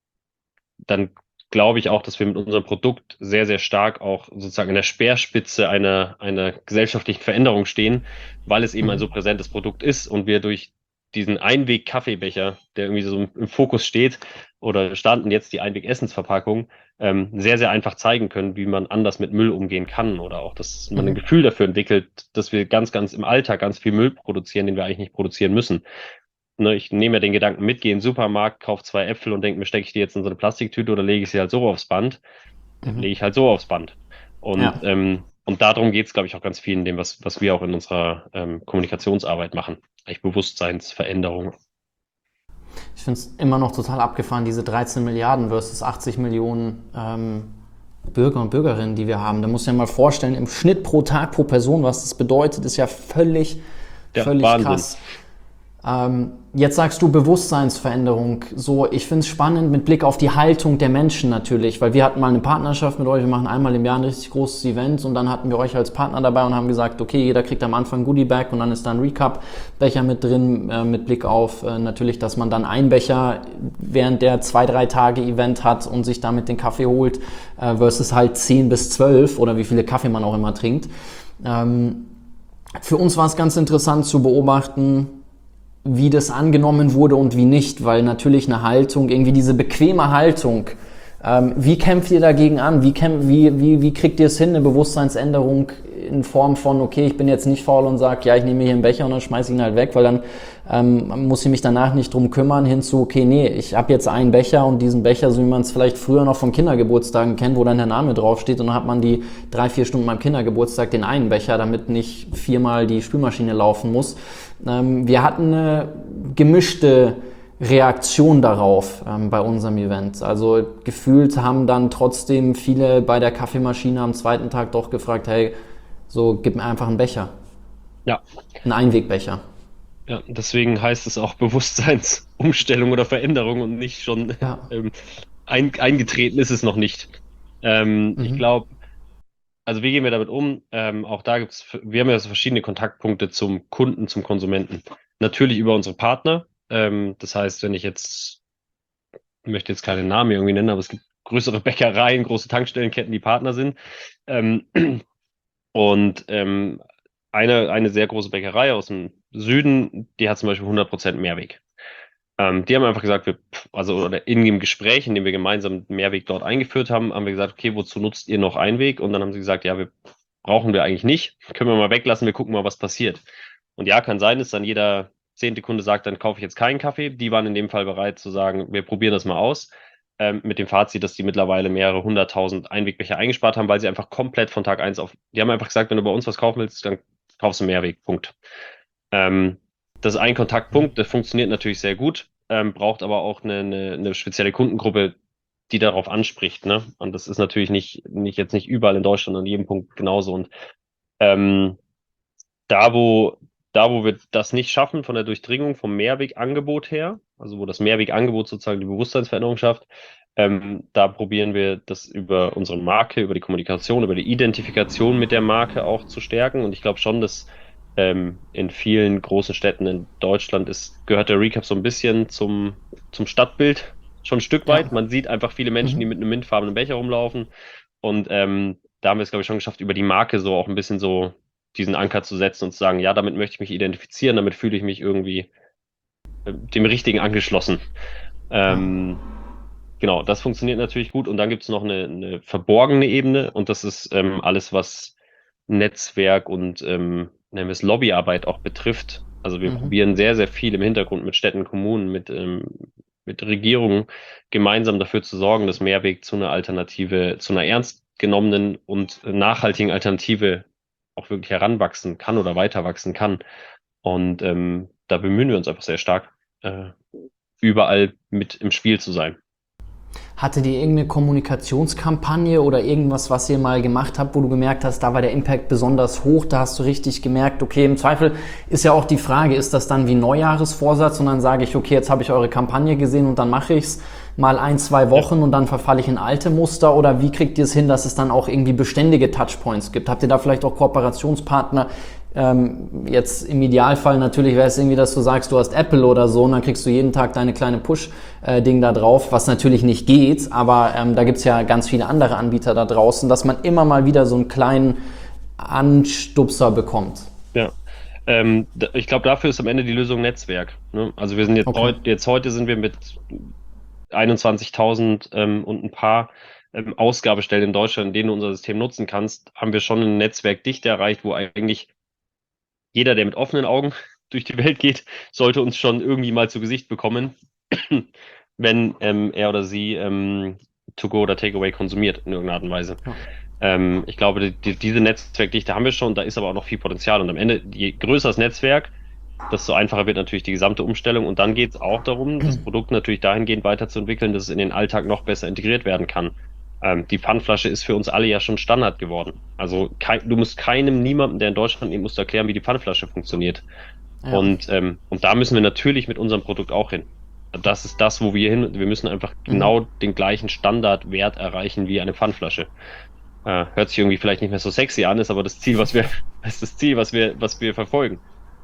dann glaube ich auch, dass wir mit unserem Produkt sehr, sehr stark auch sozusagen in der Speerspitze einer, einer gesellschaftlichen Veränderung stehen, weil es eben ein Mhm. so präsentes Produkt ist und wir durch diesen Einweg-Kaffeebecher, der irgendwie so im Fokus steht, oder standen jetzt die Einweg-Essensverpackung, ähm, sehr, sehr einfach zeigen können, wie man anders mit Müll umgehen kann oder auch, dass man ein Mhm. Gefühl dafür entwickelt, dass wir ganz, ganz im Alltag ganz viel Müll produzieren, den wir eigentlich nicht produzieren müssen. Ne, ich nehme ja den Gedanken mit, gehe in den Supermarkt, kaufe zwei Äpfel und denke mir, stecke ich die jetzt in so eine Plastiktüte oder lege ich sie halt so aufs Band? Mhm. Lege ich halt so aufs Band. Und, Ja. ähm, und darum geht es, glaube ich, auch ganz viel in dem, was, was wir auch in unserer ähm, Kommunikationsarbeit machen. Eigentlich Bewusstseinsveränderung. Ich finde es immer noch total abgefahren, diese dreizehn Milliarden versus achtzig Millionen ähm, Bürger und Bürgerinnen, die wir haben. Da muss ich mir mal vorstellen, im Schnitt pro Tag, pro Person, was das bedeutet, ist ja völlig, Ja, völlig Wahnsinn. krass. Ähm, jetzt sagst du Bewusstseinsveränderung. So, ich finde es spannend mit Blick auf die Haltung der Menschen natürlich, weil wir hatten mal eine Partnerschaft mit euch, wir machen einmal im Jahr ein richtig großes Event und dann hatten wir euch als Partner dabei und haben gesagt, okay, jeder kriegt am Anfang ein Goodie-Bag und dann ist da ein Recap-Becher mit drin, äh, mit Blick auf äh, natürlich, dass man dann einen Becher während der zwei, drei Tage Event hat und sich damit den Kaffee holt, äh, versus halt zehn bis zwölf oder wie viele Kaffee man auch immer trinkt. Ähm, für uns war es ganz interessant zu beobachten, wie das angenommen wurde und wie nicht, weil natürlich eine Haltung, irgendwie diese bequeme Haltung, ähm, wie kämpft ihr dagegen an? Wie, kämpft, wie, wie, wie kriegt ihr es hin, eine Bewusstseinsänderung in Form von, okay, ich bin jetzt nicht faul und sage, ja, ich nehme hier einen Becher und dann schmeiße ich ihn halt weg, weil dann ähm, muss ich mich danach nicht drum kümmern, hinzu, okay, nee, ich habe jetzt einen Becher und diesen Becher, so wie man es vielleicht früher noch von Kindergeburtstagen kennt, wo dann der Name draufsteht und dann hat man die drei, vier Stunden beim Kindergeburtstag den einen Becher, damit nicht viermal die Spülmaschine laufen muss. Ähm, wir hatten eine gemischte Reaktion darauf ähm, bei unserem Event. Also gefühlt haben dann trotzdem viele bei der Kaffeemaschine am zweiten Tag doch gefragt, hey, so gib mir einfach einen Becher, Ja, einen Einwegbecher. ja, deswegen heißt es auch Bewusstseinsumstellung oder Veränderung und nicht schon Ja. ähm, ein, eingetreten ist es noch nicht. Ähm, ich Mhm. glaube, also wie gehen wir damit um? Ähm, auch da gibt's, wir haben ja so verschiedene Kontaktpunkte zum Kunden, zum Konsumenten. Natürlich über unsere Partner. Ähm, das heißt, wenn ich jetzt, ich möchte jetzt keine Namen irgendwie nennen, aber es gibt größere Bäckereien, große Tankstellenketten, die Partner sind. Ähm, und ähm, eine, eine sehr große Bäckerei aus dem Süden, die hat zum Beispiel hundert Prozent Mehrweg. Ähm, die haben einfach gesagt, wir, also oder in dem Gespräch, in dem wir gemeinsam Mehrweg dort eingeführt haben, haben wir gesagt, okay, wozu nutzt ihr noch Einweg? Und dann haben sie gesagt, ja, wir brauchen wir eigentlich nicht, können wir mal weglassen, wir gucken mal, was passiert. Und ja, kann sein, dass dann jeder zehnte Kunde sagt, dann kaufe ich jetzt keinen Kaffee. Die waren in dem Fall bereit zu sagen, wir probieren das mal aus. Ähm, mit dem Fazit, dass die mittlerweile mehrere hunderttausend Einwegbecher eingespart haben, weil sie einfach komplett von Tag eins auf, die haben einfach gesagt, wenn du bei uns was kaufen willst, dann kaufst du Mehrweg, Punkt. Ähm, Das ist ein Kontaktpunkt, der funktioniert natürlich sehr gut, ähm, braucht aber auch eine, eine, eine spezielle Kundengruppe, die darauf anspricht, ne? Und das ist natürlich nicht, nicht jetzt nicht überall in Deutschland an jedem Punkt genauso. Und ähm, da, wo, da, wo wir das nicht schaffen von der Durchdringung vom Mehrwegangebot her, also wo das Mehrwegangebot sozusagen die Bewusstseinsveränderung schafft, ähm, da probieren wir das über unsere Marke, über die Kommunikation, über die Identifikation mit der Marke auch zu stärken. Und ich glaube schon, dass ähm, in vielen großen Städten in Deutschland ist, gehört der Recap so ein bisschen zum, zum Stadtbild, schon ein Stück Ja. weit. Man sieht einfach viele Menschen, die Mhm. mit einem mintfarbenen Becher rumlaufen. Und ähm, da haben wir es, glaube ich, schon geschafft, über die Marke so auch ein bisschen so diesen Anker zu setzen und zu sagen, ja, damit möchte ich mich identifizieren, damit fühle ich mich irgendwie äh, dem Richtigen angeschlossen. Ja. Ähm, genau, das funktioniert natürlich gut. Und dann gibt es noch eine, eine verborgene Ebene und das ist ähm, alles, was Netzwerk und ähm, nennen wir es Lobbyarbeit auch betrifft. Also wir Mhm. probieren sehr, sehr viel im Hintergrund mit Städten, Kommunen, mit, ähm, mit Regierungen gemeinsam dafür zu sorgen, dass Mehrweg zu einer Alternative, zu einer ernst genommenen und nachhaltigen Alternative auch wirklich heranwachsen kann oder weiter wachsen kann. Und ähm, da bemühen wir uns einfach sehr stark, äh, überall mit im Spiel zu sein. Hattet ihr irgendeine Kommunikationskampagne oder irgendwas, was ihr mal gemacht habt, wo du gemerkt hast, da war der Impact besonders hoch, da hast du richtig gemerkt, okay, im Zweifel ist ja auch die Frage, ist das dann wie Neujahresvorsatz und dann sage ich, okay, jetzt habe ich eure Kampagne gesehen und dann mache ich es mal ein, zwei Wochen Ja. und dann verfalle ich in alte Muster oder wie kriegt ihr es hin, dass es dann auch irgendwie beständige Touchpoints gibt? Habt ihr da vielleicht auch Kooperationspartner? Ähm, jetzt im Idealfall natürlich wäre es irgendwie, dass du sagst, du hast Apple oder so und dann kriegst du jeden Tag deine kleine Push-Ding da drauf, was natürlich nicht geht, aber ähm, da gibt's ja ganz viele andere Anbieter da draußen, dass man immer mal wieder so einen kleinen Anstupser bekommt. Ja. Ähm, da- ich glaube, dafür ist am Ende die Lösung Netzwerk. Ne? Also wir sind jetzt, Okay. heut, jetzt heute sind wir mit einundzwanzigtausend ähm, und ein paar ähm, Ausgabestellen in Deutschland, in denen du unser System nutzen kannst, haben wir schon eine Netzwerkdichte erreicht, wo eigentlich jeder, der mit offenen Augen durch die Welt geht, sollte uns schon irgendwie mal zu Gesicht bekommen, wenn ähm, er oder sie ähm, To-Go oder Takeaway konsumiert in irgendeiner Art und Weise. Ja. Ähm, ich glaube, die, diese Netzwerkdichte haben wir schon, da ist aber auch noch viel Potenzial. Und am Ende, je größer das Netzwerk, desto einfacher wird natürlich die gesamte Umstellung. Und dann geht es auch darum, das Produkt natürlich dahingehend weiterzuentwickeln, dass es in den Alltag noch besser integriert werden kann. Ähm, die Pfandflasche ist für uns alle ja schon Standard geworden. Also kein, du musst keinem, niemandem, der in Deutschland lebt, musst du erklären, wie die Pfandflasche funktioniert. Ja. Und, ähm, und da müssen wir natürlich mit unserem Produkt auch hin. Das ist das, wo wir hin, wir müssen einfach Mhm. genau den gleichen Standardwert erreichen wie eine Pfandflasche. Äh, hört sich irgendwie vielleicht nicht mehr so sexy an, ist aber das Ziel, was wir, ist das Ziel, was wir, was wir verfolgen.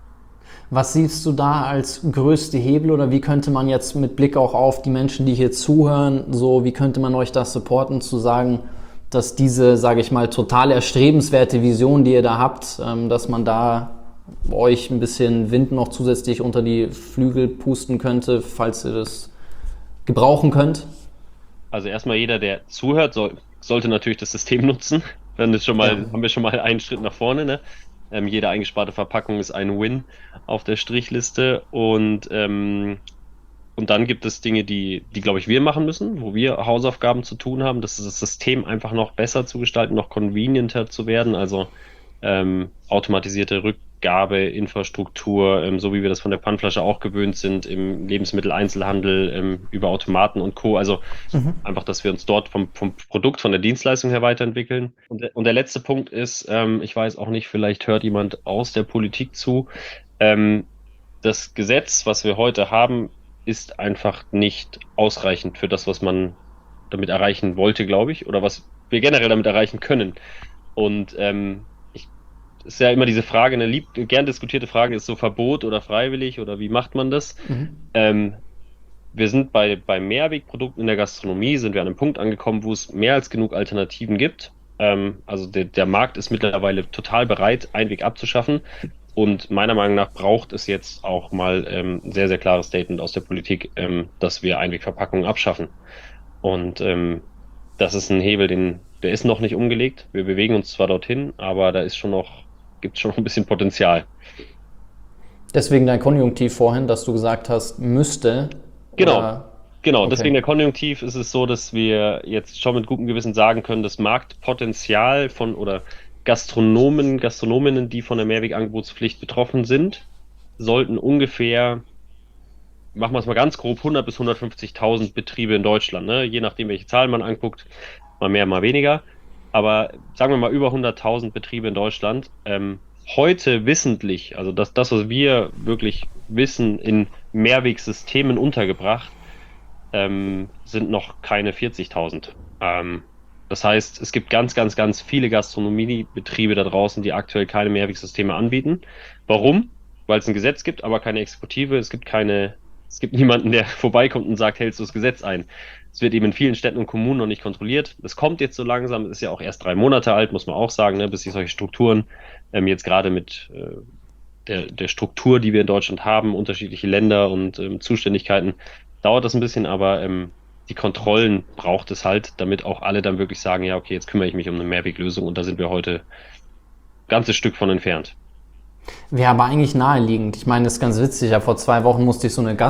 Was siehst du da als größte Hebel oder wie könnte man jetzt mit Blick auch auf die Menschen, die hier zuhören, so wie könnte man euch das supporten, zu sagen, dass diese, sage ich mal, total erstrebenswerte Vision, die ihr da habt, ähm, dass man da euch ein bisschen Wind noch zusätzlich unter die Flügel pusten könnte, falls ihr das gebrauchen könnt? Also erstmal jeder, der zuhört, soll, sollte natürlich das System nutzen. Dann ist schon mal, Ja. haben wir schon mal einen Schritt nach vorne, ne? Ähm, jede eingesparte Verpackung ist ein Win auf der Strichliste. Und, ähm, und dann gibt es Dinge, die, die, glaube ich, wir machen müssen, wo wir Hausaufgaben zu tun haben. Das ist das System einfach noch besser zu gestalten, noch convenienter zu werden. Also ähm, automatisierte Rückgabeinfrastruktur, ähm, so wie wir das von der Pfandflasche auch gewöhnt sind, im Lebensmitteleinzelhandel, ähm, über Automaten und Co. Also einfach, dass wir uns dort vom, vom Produkt, von der Dienstleistung her weiterentwickeln. Und, der- und der letzte Punkt ist, ähm, ich weiß auch nicht, vielleicht hört jemand aus der Politik zu, ähm, das Gesetz, was wir heute haben, ist einfach nicht ausreichend für das, was man damit erreichen wollte, glaube ich, oder was wir generell damit erreichen können. Und ähm, ich, ist ja immer diese Frage, eine lieb, gern diskutierte Frage, ist so Verbot oder freiwillig oder wie macht man das? Mhm. Ähm, wir sind bei, bei Mehrwegprodukten in der Gastronomie, sind wir an einem Punkt angekommen, wo es mehr als genug Alternativen gibt. Ähm, also der, der Markt ist mittlerweile total bereit, Einweg abzuschaffen. Und meiner Meinung nach braucht es jetzt auch mal ähm, ein sehr, sehr klares Statement aus der Politik, ähm, dass wir Einwegverpackungen abschaffen. Und ähm, das ist ein Hebel, den, der ist noch nicht umgelegt. Wir bewegen uns zwar dorthin, aber da ist schon noch, gibt es schon noch ein bisschen Potenzial. Deswegen dein Konjunktiv vorhin, dass du gesagt hast, müsste Genau, oder genau. okay. Deswegen der Konjunktiv ist es so, dass wir jetzt schon mit gutem Gewissen sagen können, das Marktpotenzial von oder Gastronomen, Gastronominnen, die von der Mehrwegangebotspflicht betroffen sind, sollten ungefähr, machen wir es mal ganz grob, hundert bis hundertfünfzigtausend Betriebe in Deutschland, ne? Je nachdem, welche Zahlen man anguckt, mal mehr, mal weniger. Aber sagen wir mal über hunderttausend Betriebe in Deutschland, ähm, heute wissentlich, also das, das, was wir wirklich wissen, in Mehrwegsystemen untergebracht, ähm, sind noch keine vierzigtausend. Ähm, das heißt, es gibt ganz, ganz, ganz viele Gastronomiebetriebe da draußen, die aktuell keine Mehrwegsysteme anbieten. Warum? Weil es ein Gesetz gibt, aber keine Exekutive. Es gibt keine, es gibt niemanden, der vorbeikommt und sagt, hältst du das Gesetz ein? Es wird eben in vielen Städten und Kommunen noch nicht kontrolliert. Es kommt jetzt so langsam, es ist ja auch erst drei Monate alt, muss man auch sagen, ne, bis sich solche Strukturen ähm, jetzt gerade mit äh, der, der Struktur, die wir in Deutschland haben, unterschiedliche Länder und ähm, Zuständigkeiten, dauert das ein bisschen, aber ähm, die Kontrollen braucht es halt, damit auch alle dann wirklich sagen, ja, okay, jetzt kümmere ich mich um eine Mehrweglösung und da sind wir heute ein ganzes Stück von entfernt. Wäre aber eigentlich naheliegend. Ich meine, das ist ganz witzig. Ja, vor zwei Wochen musste ich so eine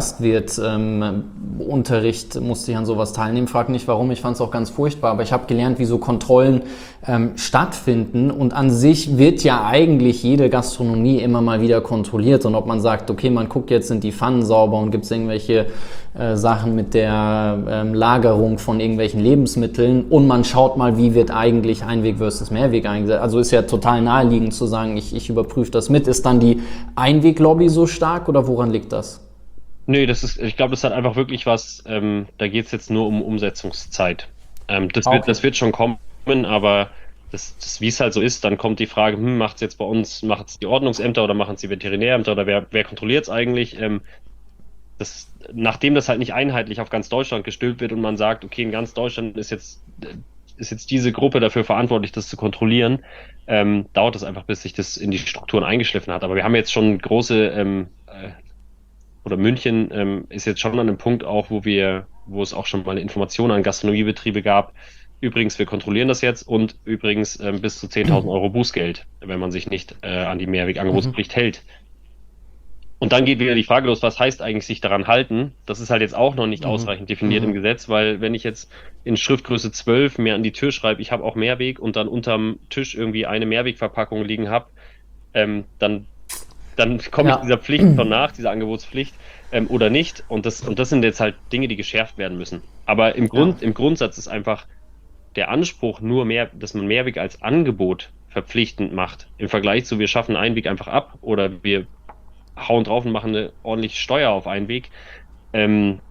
Gastwirt-Unterricht, ähm, musste ich an sowas teilnehmen. Frag nicht warum, ich fand es auch ganz furchtbar. Aber ich habe gelernt, wie so Kontrollen ähm, stattfinden. Und an sich wird ja eigentlich jede Gastronomie immer mal wieder kontrolliert. Und ob man sagt, okay, man guckt jetzt, sind die Pfannen sauber und gibt es irgendwelche äh, Sachen mit der ähm, Lagerung von irgendwelchen Lebensmitteln. Und man schaut mal, wie wird eigentlich Einweg versus Mehrweg eingesetzt. Also ist ja total naheliegend zu sagen, ich, ich überprüfe das mit. Ist dann die Einweglobby so stark oder woran liegt das? Nee, das ist, ich glaube, das hat einfach wirklich was, ähm, da geht es jetzt nur um Umsetzungszeit. Ähm, das Ah, wird, okay. das wird schon kommen, aber das, das, wie es halt so ist, dann kommt die Frage, hm, macht es jetzt bei uns, macht es die Ordnungsämter oder machen es die Veterinärämter oder wer, wer kontrolliert es eigentlich? Ähm, das, nachdem das halt nicht einheitlich auf ganz Deutschland gestülpt wird und man sagt, okay, in ganz Deutschland ist jetzt, ist jetzt diese Gruppe dafür verantwortlich, das zu kontrollieren, ähm, dauert es einfach, bis sich das in die Strukturen eingeschliffen hat. Aber wir haben jetzt schon große, ähm, äh, oder München ähm, ist jetzt schon an einem Punkt auch, wo wir, wo es auch schon mal eine Information an Gastronomiebetriebe gab. Übrigens, wir kontrollieren das jetzt und übrigens ähm, bis zu zehntausend Euro Bußgeld, wenn man sich nicht äh, an die Mehrwegangebotspflicht Mhm. hält. Und dann geht wieder die Frage los, was heißt eigentlich sich daran halten? Das ist halt jetzt auch noch nicht Mhm. ausreichend definiert im Mhm. Gesetz, weil wenn ich jetzt in Schriftgröße zwölf mir an die Tür schreibe, ich habe auch Mehrweg und dann unterm Tisch irgendwie eine Mehrwegverpackung liegen habe, ähm, dann, dann komme ich Ja. dieser Pflicht schon nach, dieser Angebotspflicht, ähm, oder nicht. Und das, und das sind jetzt halt Dinge, die geschärft werden müssen. Aber im Ja. Grund, im Grundsatz ist einfach der Anspruch nur mehr, dass man Mehrweg als Angebot verpflichtend macht, im Vergleich zu wir schaffen Einweg einfach ab oder wir hauen drauf und machen eine ordentliche Steuer auf Einweg. Ähm,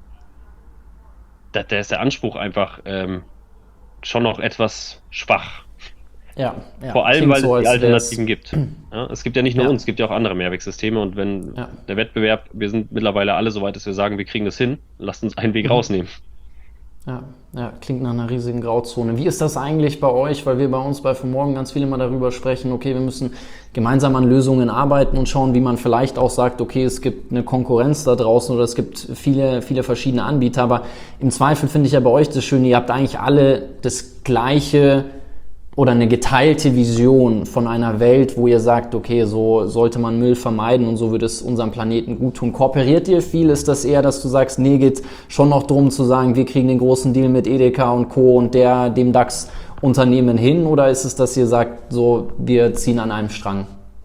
da, da ist der Anspruch einfach ähm, schon noch etwas schwach. Ja, ja. Vor allem, Klingt weil so, es die als wäre es. Alternativen gibt. Ja, es gibt ja nicht nur Ja, uns, es gibt ja auch andere Mehrwegsysteme und wenn ja. der Wettbewerb, wir sind mittlerweile alle so weit, dass wir sagen, wir kriegen das hin, lasst uns einen Weg Mhm. rausnehmen. Ja, ja, klingt nach einer riesigen Grauzone. Wie ist das eigentlich bei euch? Weil wir bei uns bei Von Morgen ganz viel immer darüber sprechen, okay, wir müssen gemeinsam an Lösungen arbeiten und schauen, wie man vielleicht auch sagt, okay, es gibt eine Konkurrenz da draußen oder es gibt viele, viele verschiedene Anbieter. Aber im Zweifel finde ich ja bei euch das Schöne, ihr habt eigentlich alle das gleiche oder eine geteilte Vision von einer Welt, wo ihr sagt, okay, so sollte man Müll vermeiden und so würde es unserem Planeten gut tun. Kooperiert ihr viel? Ist das eher, dass du sagst, nee, geht schon noch darum zu sagen, wir kriegen den großen Deal mit Edeka und Co. und der dem DAX-Unternehmen hin? Oder ist es, dass ihr sagt, so, wir ziehen an einem Strang?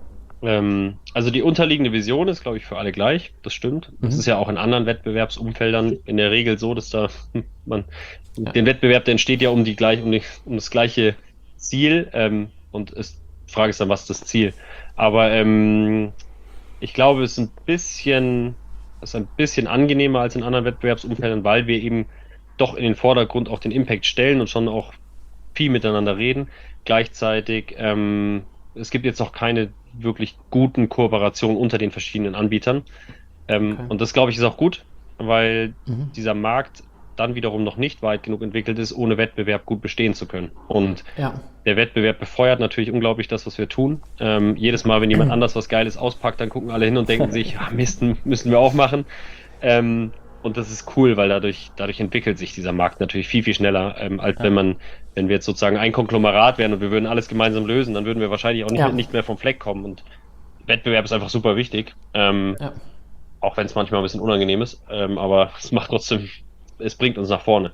Ähm, also die unterliegende Vision ist, glaube ich, für alle gleich. Das stimmt. Das ist Mhm. ja auch in anderen Wettbewerbsumfeldern in der Regel so, dass da man Ja. den Wettbewerb, der entsteht ja um die gleich, um, die, um das gleiche Ziel. Ähm, und es, die Frage ist dann, was ist das Ziel? Aber ähm, ich glaube, es ist ein bisschen, es ist ein bisschen angenehmer als in anderen Wettbewerbsumfeldern, weil wir eben doch in den Vordergrund auch den Impact stellen und schon auch viel miteinander reden. Gleichzeitig, ähm, es gibt jetzt noch keine wirklich guten Kooperationen unter den verschiedenen Anbietern. Ähm, Okay. und das, glaube ich, ist auch gut, weil Mhm. dieser Markt dann wiederum noch nicht weit genug entwickelt ist, ohne Wettbewerb gut bestehen zu können. Und Ja. der Wettbewerb befeuert natürlich unglaublich das, was wir tun. Ähm, jedes Mal, wenn jemand anders was Geiles auspackt, dann gucken alle hin und denken sich, ah, Mist, müssen wir auch machen. Ähm, und das ist cool, weil dadurch, dadurch entwickelt sich dieser Markt natürlich viel, viel schneller, ähm, als Ja. wenn man, wenn wir jetzt sozusagen ein Konglomerat wären und wir würden alles gemeinsam lösen, dann würden wir wahrscheinlich auch nicht, Ja. nicht mehr vom Fleck kommen. Und Wettbewerb ist einfach super wichtig, ähm, Ja. auch wenn es manchmal ein bisschen unangenehm ist, ähm, aber es macht trotzdem, es bringt uns nach vorne.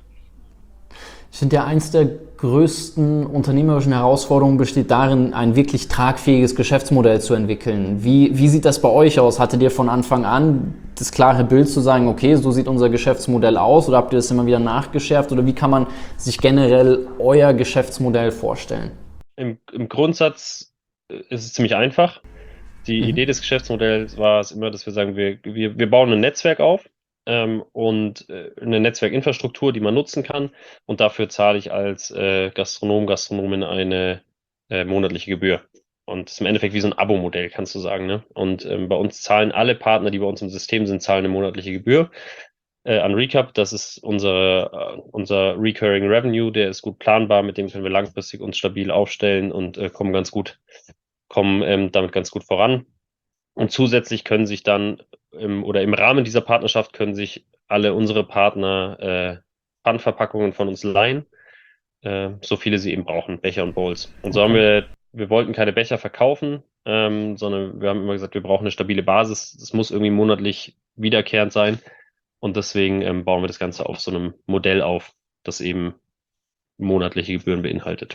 Ich finde ja, eins der größten unternehmerischen Herausforderungen besteht darin, ein wirklich tragfähiges Geschäftsmodell zu entwickeln. Wie, wie sieht das bei euch aus? Hattet ihr von Anfang an das klare Bild zu sagen, okay, so sieht unser Geschäftsmodell aus, oder habt ihr das immer wieder nachgeschärft, oder wie kann man sich generell euer Geschäftsmodell vorstellen? Im, im Grundsatz äh, ist es ziemlich einfach. Die Idee Mhm. des Geschäftsmodells war es immer, dass wir sagen, wir, wir, wir bauen ein Netzwerk auf ähm, und äh, eine Netzwerkinfrastruktur, die man nutzen kann. Und dafür zahle ich als äh, Gastronom, Gastronomin eine äh, monatliche Gebühr. Und das ist im Endeffekt wie so ein Abo-Modell, kannst du sagen, ne? Und ähm, bei uns zahlen alle Partner, die bei uns im System sind, zahlen eine monatliche Gebühr äh, an Recap. Das ist unsere, äh, unser Recurring Revenue, der ist gut planbar, mit dem können wir langfristig uns stabil aufstellen und äh, kommen ganz gut, kommen ähm, damit ganz gut voran. Und zusätzlich können sich dann im, oder im Rahmen dieser Partnerschaft können sich alle unsere Partner äh, Pfandverpackungen von uns leihen, äh, so viele sie eben brauchen, Becher und Bowls. Und so haben Okay. wir, wir wollten keine Becher verkaufen, ähm, sondern wir haben immer gesagt, wir brauchen eine stabile Basis. Das muss irgendwie monatlich wiederkehrend sein. Und deswegen ähm, bauen wir das Ganze auf so einem Modell auf, das eben monatliche Gebühren beinhaltet.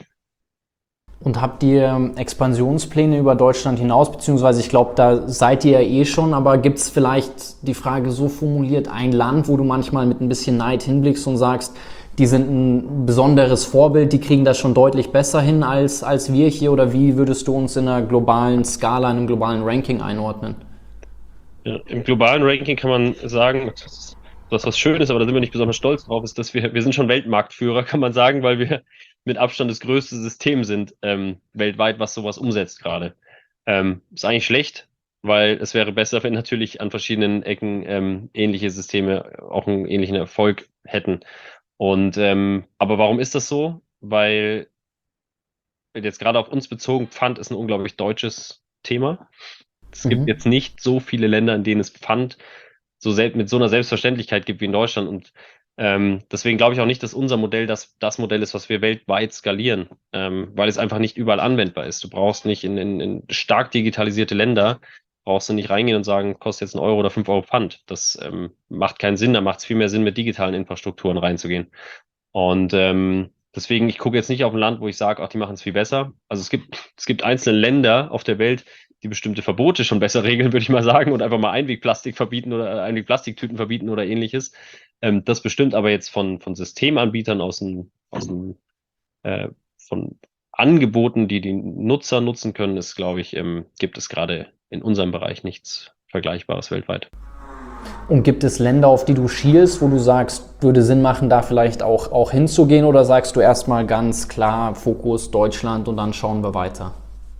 Und habt ihr Expansionspläne über Deutschland hinaus, beziehungsweise ich glaube, da seid ihr ja eh schon, aber gibt es vielleicht die Frage so formuliert, ein Land, wo du manchmal mit ein bisschen Neid hinblickst und sagst, die sind ein besonderes Vorbild, die kriegen das schon deutlich besser hin als, als wir hier, oder wie würdest du uns in einer globalen Skala, in einem globalen Ranking einordnen? Ja, im globalen Ranking kann man sagen, das, was was Schönes, aber da sind wir nicht besonders stolz drauf, ist, dass wir, wir sind schon Weltmarktführer, kann man sagen, weil wir mit Abstand das größte System sind ähm, weltweit, was sowas umsetzt gerade. Ähm, ist eigentlich schlecht, weil es wäre besser, wenn natürlich an verschiedenen Ecken ähm, ähnliche Systeme auch einen ähnlichen Erfolg hätten. Und ähm, aber warum ist das so? weil jetzt gerade auf uns bezogen, Pfand ist ein unglaublich deutsches Thema. Es gibt Mhm. jetzt nicht so viele Länder, in denen es Pfand so sel- mit so einer Selbstverständlichkeit gibt wie in Deutschland. Und ähm, deswegen glaube ich auch nicht, dass unser Modell das, das Modell ist, was wir weltweit skalieren, ähm, weil es einfach nicht überall anwendbar ist. Du brauchst nicht in, in, in stark digitalisierte Länder, brauchst du nicht reingehen und sagen, kostet jetzt ein Euro oder fünf Euro Pfand. Das ähm, macht keinen Sinn. Da macht es viel mehr Sinn, mit digitalen Infrastrukturen reinzugehen. Und ähm, deswegen, ich gucke jetzt nicht auf ein Land, wo ich sage, ach, die machen es viel besser. Also es gibt, es gibt einzelne Länder auf der Welt, die bestimmte Verbote schon besser regeln, würde ich mal sagen, und einfach mal Einwegplastik verbieten oder Einwegplastiktüten verbieten oder ähnliches. Ähm, das bestimmt aber jetzt von, von Systemanbietern aus dem, aus dem äh, von Angeboten, die die Nutzer nutzen können, ist, glaube ich, ähm, gibt es gerade in unserem Bereich nichts Vergleichbares weltweit. Und gibt es Länder, auf die du schielst, wo du sagst, würde Sinn machen, da vielleicht auch, auch hinzugehen, oder sagst du erstmal ganz klar Fokus Deutschland und dann schauen wir weiter?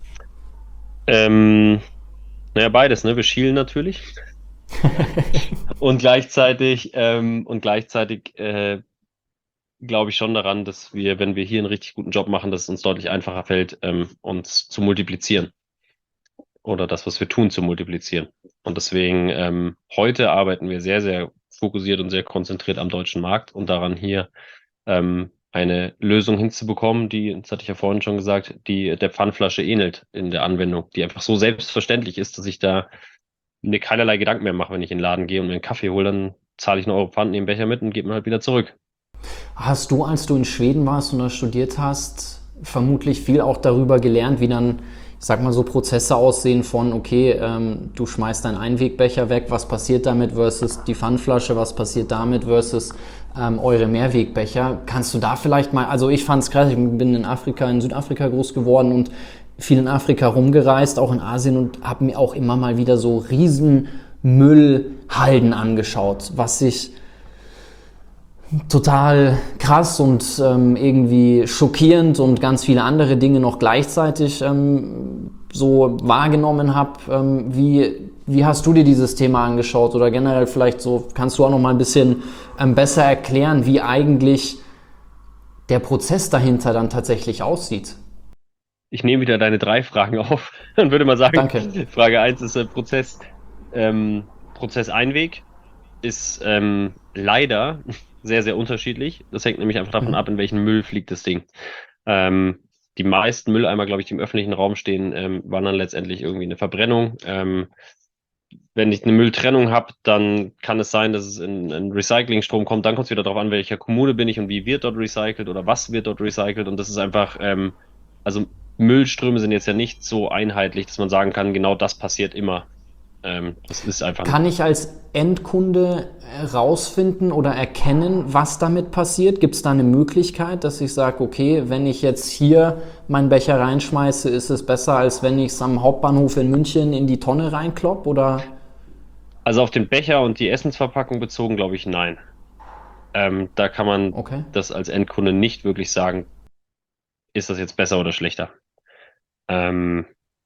Ähm, naja, beides, ne? Wir schielen natürlich. Und gleichzeitig, ähm, und gleichzeitig äh, glaube ich schon daran, dass wir, wenn wir hier einen richtig guten Job machen, dass es uns deutlich einfacher fällt, ähm, uns zu multiplizieren oder das, was wir tun, zu multiplizieren. Und deswegen, ähm, heute arbeiten wir sehr, sehr fokussiert und sehr konzentriert am deutschen Markt und daran, hier ähm, eine Lösung hinzubekommen, die, das hatte ich ja vorhin schon gesagt, die der Pfandflasche ähnelt in der Anwendung, die einfach so selbstverständlich ist, dass ich da mir keinerlei Gedanken mehr mache, wenn ich in den Laden gehe und mir einen Kaffee hole, dann zahle ich einen Euro Pfand, nehme einen Becher mit und gebe ihn halt wieder zurück. Hast du, als du in Schweden warst und da studiert hast, vermutlich viel auch darüber gelernt, wie dann, ich sag mal so, Prozesse aussehen von, okay, ähm, du schmeißt deinen Einwegbecher weg, was passiert damit versus die Pfandflasche, was passiert damit versus ähm, eure Mehrwegbecher. Kannst du da vielleicht mal, also ich fand es krass, ich bin in Afrika, in Südafrika groß geworden und viel in Afrika rumgereist, auch in Asien, und habe mir auch immer mal wieder so riesen Müllhalden angeschaut, was sich total krass und ähm, irgendwie schockierend und ganz viele andere Dinge noch gleichzeitig ähm, so wahrgenommen habe. Ähm, wie, wie hast du dir dieses Thema angeschaut, oder generell vielleicht so, kannst du auch noch mal ein bisschen ähm, besser erklären, wie eigentlich der Prozess dahinter dann tatsächlich aussieht? Ich nehme wieder deine drei Fragen auf. Dann würde man sagen, Danke. Frage eins ist äh, Prozess, ähm, Prozess Einweg ist ähm, leider sehr, sehr unterschiedlich. Das hängt nämlich einfach davon Mhm. ab, in welchen Müll fliegt das Ding. Ähm, die meisten Mülleimer, glaube ich, die im öffentlichen Raum stehen, ähm, wandern letztendlich irgendwie in eine Verbrennung. Ähm, wenn ich eine Mülltrennung habe, dann kann es sein, dass es in einen Recyclingstrom kommt. Dann kommt es wieder darauf an, welcher Kommune bin ich und wie wird dort recycelt oder was wird dort recycelt. Und das ist einfach, ähm, also Müllströme sind jetzt ja nicht so einheitlich, dass man sagen kann, genau das passiert immer. Ähm, das ist einfach Kann nicht. ich als Endkunde herausfinden oder erkennen, was damit passiert? Gibt es da eine Möglichkeit, dass ich sage, okay, wenn ich jetzt hier meinen Becher reinschmeiße, ist es besser, als wenn ich es am Hauptbahnhof in München in die Tonne reinklopp? Oder? Also auf den Becher und die Essensverpackung bezogen, glaube ich, nein. Ähm, da kann man Okay. das als Endkunde nicht wirklich sagen, ist das jetzt besser oder schlechter. Ähm,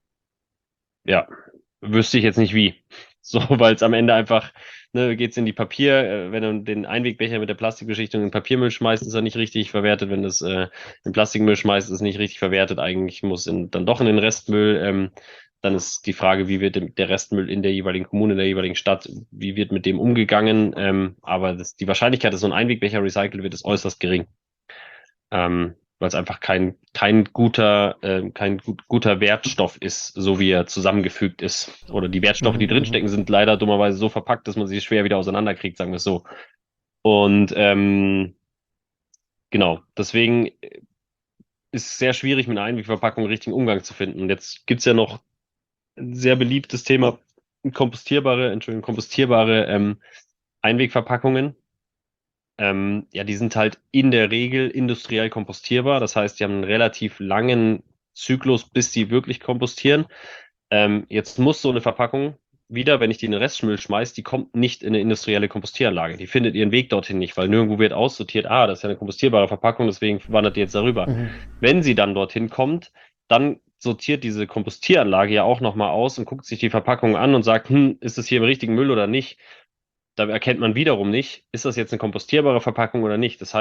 ja, wüsste ich jetzt nicht wie. So, weil es am Ende einfach, ne, geht's in die Papier, äh, wenn du den Einwegbecher mit der Plastikbeschichtung in den Papiermüll schmeißt, ist er nicht richtig verwertet. Wenn du es äh, in den Plastikmüll schmeißt, ist es nicht richtig verwertet. Eigentlich muss in, dann doch in den Restmüll. Ähm, dann ist die Frage, wie wird dem- der Restmüll in der jeweiligen Kommune, in der jeweiligen Stadt, wie wird mit dem umgegangen? Ähm, aber das, die Wahrscheinlichkeit, dass so ein Einwegbecher recycelt wird, ist äußerst gering. Ähm, weil es einfach kein, kein guter, äh, kein gut, guter Wertstoff ist, so wie er zusammengefügt ist. Oder die Wertstoffe, die Mhm, drinstecken, sind leider dummerweise so verpackt, dass man sie schwer wieder auseinanderkriegt, sagen wir es so. Und ähm, genau, deswegen ist es sehr schwierig, mit einer Einwegverpackung einen richtigen Umgang zu finden. Und jetzt gibt's ja noch ein sehr beliebtes Thema, kompostierbare, Entschuldigung, kompostierbare ähm, Einwegverpackungen. Ähm, ja, die sind halt in der Regel industriell kompostierbar. Das heißt, die haben einen relativ langen Zyklus, bis sie wirklich kompostieren. Ähm, jetzt muss so eine Verpackung wieder, wenn ich die in den Restmüll schmeiße, die kommt nicht in eine industrielle Kompostieranlage. Die findet ihren Weg dorthin nicht, weil nirgendwo wird aussortiert, ah, das ist ja eine kompostierbare Verpackung, deswegen wandert die jetzt darüber. mhm. Wenn sie dann dorthin kommt, dann sortiert diese Kompostieranlage ja auch nochmal aus und guckt sich die Verpackung an und sagt, hm, ist das hier im richtigen Müll oder nicht? Da erkennt man wiederum nicht, ist das jetzt eine kompostierbare Verpackung oder nicht. Das heißt,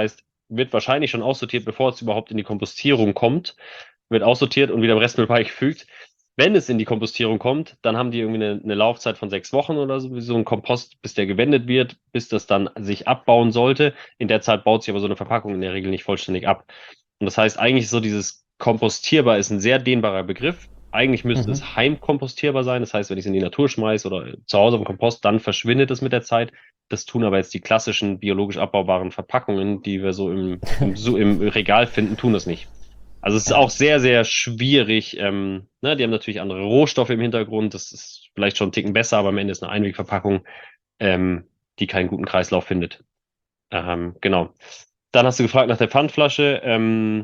wird wahrscheinlich schon aussortiert, bevor es überhaupt in die Kompostierung kommt, wird aussortiert und wieder im Restmüll beigefügt. Wenn es in die Kompostierung kommt, dann haben die irgendwie eine, eine Laufzeit von sechs Wochen oder so, wie so ein Kompost, bis der gewendet wird, bis das dann sich abbauen sollte. In der Zeit baut sich aber so eine Verpackung in der Regel nicht vollständig ab. Und das heißt eigentlich so dieses kompostierbar ist ein sehr dehnbarer Begriff. Eigentlich müsste Mhm. es heimkompostierbar sein. Das heißt, wenn ich es in die Natur schmeiße oder zu Hause im Kompost, dann verschwindet es mit der Zeit. Das tun aber jetzt die klassischen biologisch abbaubaren Verpackungen, die wir so im, im, so im Regal finden, tun das nicht. Also es ist Ja. auch sehr, sehr schwierig. Ähm, ne, die haben natürlich andere Rohstoffe im Hintergrund. Das ist vielleicht schon einen Ticken besser, aber am Ende ist eine Einwegverpackung, ähm, die keinen guten Kreislauf findet. Ähm, genau. Dann hast du gefragt nach der Pfandflasche. Ähm,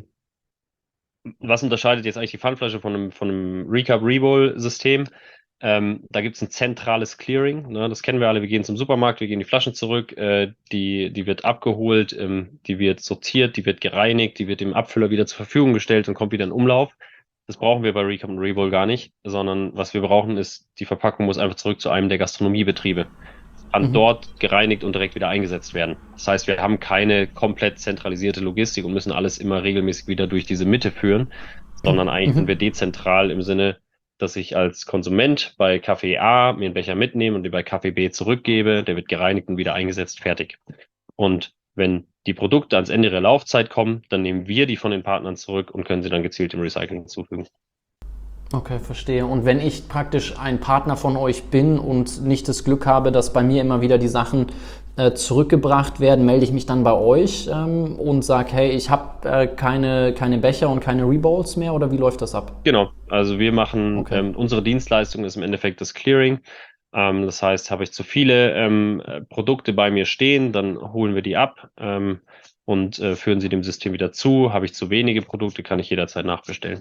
was unterscheidet jetzt eigentlich die Pfandflasche von einem, von einem Recap-Rebowl-System? Ähm, da gibt es ein zentrales Clearing. Ne? Das kennen wir alle. Wir gehen zum Supermarkt, wir gehen die Flaschen zurück. Äh, die, die wird abgeholt, ähm, die wird sortiert, die wird gereinigt, die wird dem Abfüller wieder zur Verfügung gestellt und kommt wieder in Umlauf. Das brauchen wir bei Recap und Rebowl gar nicht, sondern was wir brauchen ist, die Verpackung muss einfach zurück zu einem der Gastronomiebetriebe. Kann Mhm. dort gereinigt und direkt wieder eingesetzt werden. Das heißt, wir haben keine komplett zentralisierte Logistik und müssen alles immer regelmäßig wieder durch diese Mitte führen, sondern eigentlich sind Mhm. wir dezentral im Sinne, dass ich als Konsument bei Kaffee A mir einen Becher mitnehme und den bei Kaffee B zurückgebe, der wird gereinigt und wieder eingesetzt, fertig. Und wenn die Produkte ans Ende ihrer Laufzeit kommen, dann nehmen wir die von den Partnern zurück und können sie dann gezielt im Recycling hinzufügen. Okay, verstehe. Und wenn ich praktisch ein Partner von euch bin und nicht das Glück habe, dass bei mir immer wieder die Sachen äh, zurückgebracht werden, melde ich mich dann bei euch ähm, und sage, hey, ich habe äh, keine, keine Becher und keine Rebowls mehr, oder wie läuft das ab? Genau, also wir machen, Okay. ähm, unsere Dienstleistung ist im Endeffekt das Clearing. Ähm, das heißt, habe ich zu viele ähm, äh, Produkte bei mir stehen, dann holen wir die ab ähm, und äh, führen sie dem System wieder zu. Habe ich zu wenige Produkte, kann ich jederzeit nachbestellen.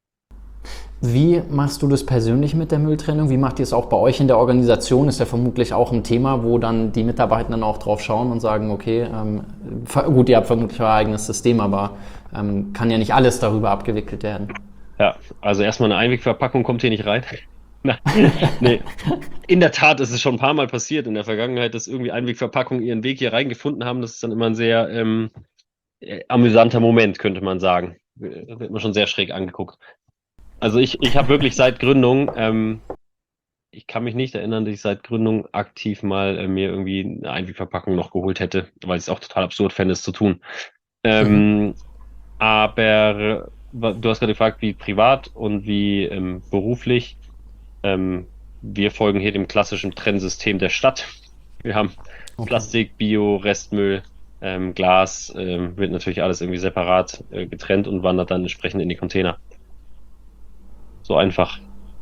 Wie machst du das persönlich mit der Mülltrennung? Wie macht ihr es auch bei euch in der Organisation? Ist ja vermutlich auch ein Thema, wo dann die Mitarbeitenden auch drauf schauen und sagen, okay, ähm, gut, ihr habt vermutlich euer eigenes System, aber ähm, kann ja nicht alles darüber abgewickelt werden. Ja, also erstmal eine Einwegverpackung kommt hier nicht rein. Na, nee. In der Tat ist es schon ein paar Mal passiert in der Vergangenheit, dass irgendwie Einwegverpackungen ihren Weg hier reingefunden haben. Das ist dann immer ein sehr ähm, äh, amüsanter Moment, könnte man sagen. Da wird man schon sehr schräg angeguckt. Also ich, ich habe wirklich seit Gründung, ähm, ich kann mich nicht erinnern, dass ich seit Gründung aktiv mal äh, mir irgendwie eine Einwegverpackung noch geholt hätte, weil ich es auch total absurd fände, es zu tun. Mhm. Ähm, aber wa- du hast gerade gefragt, wie privat und wie ähm, beruflich. Ähm, wir folgen hier dem klassischen Trennsystem der Stadt. Wir haben Okay. Plastik, Bio, Restmüll, ähm, Glas, ähm, wird natürlich alles irgendwie separat äh, getrennt und wandert dann entsprechend in die Container. So einfach.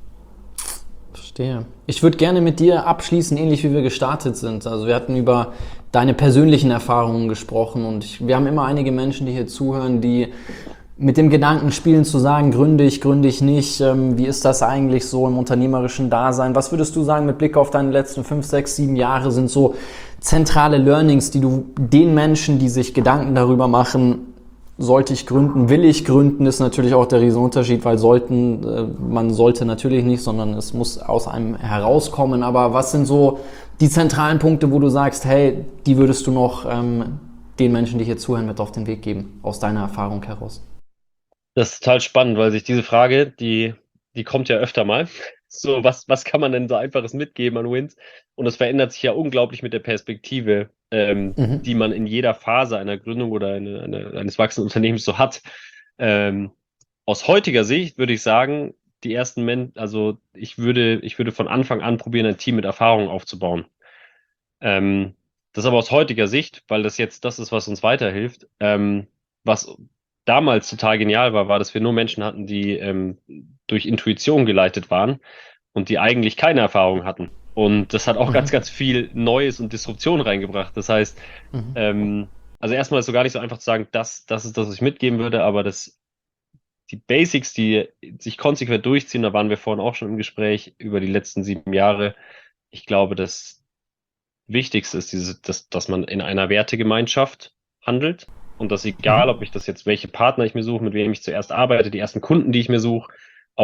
Verstehe. Ich würde gerne mit dir abschließen, ähnlich wie wir gestartet sind. Also wir hatten über deine persönlichen Erfahrungen gesprochen und ich, wir haben immer einige Menschen, die hier zuhören, die mit dem Gedanken spielen zu sagen, gründe ich, gründe ich nicht. Ähm, wie ist das eigentlich so im unternehmerischen Dasein? Was würdest du sagen mit Blick auf deine letzten fünf, sechs, sieben Jahre sind so zentrale Learnings, die du den Menschen, die sich Gedanken darüber machen, sollte ich gründen, will ich gründen, ist natürlich auch der Riesenunterschied, weil sollten, äh, man sollte natürlich nicht, sondern es muss aus einem herauskommen. Aber was sind so die zentralen Punkte, wo du sagst, hey, die würdest du noch ähm, den Menschen, die hier zuhören, mit auf den Weg geben, aus deiner Erfahrung heraus? Das ist total spannend, weil sich diese Frage, die, die kommt ja öfter mal. So, was, was kann man denn so Einfaches mitgeben an Wins? Und es verändert sich ja unglaublich mit der Perspektive, ähm, Mhm. die man in jeder Phase einer Gründung oder eine, eine, eines wachsenden Unternehmens so hat. Ähm, aus heutiger Sicht würde ich sagen, die ersten Men, also ich würde, ich würde von Anfang an probieren, ein Team mit Erfahrung aufzubauen. Ähm, das aber aus heutiger Sicht, weil das jetzt das ist, was uns weiterhilft. Ähm, was damals total genial war, war, dass wir nur Menschen hatten, die ähm, durch Intuition geleitet waren und die eigentlich keine Erfahrung hatten. Und das hat auch Mhm. ganz, ganz viel Neues und Disruption reingebracht. Das heißt, Mhm. ähm, also erstmal ist so gar nicht so einfach zu sagen, das, das ist das, was ich mitgeben würde, aber das, die Basics, die sich konsequent durchziehen, da waren wir vorhin auch schon im Gespräch über die letzten sieben Jahre. Ich glaube, das Wichtigste ist diese, dass, dass man in einer Wertegemeinschaft handelt und dass egal, Mhm. ob ich das jetzt, welche Partner ich mir suche, mit wem ich zuerst arbeite, die ersten Kunden, die ich mir suche, auch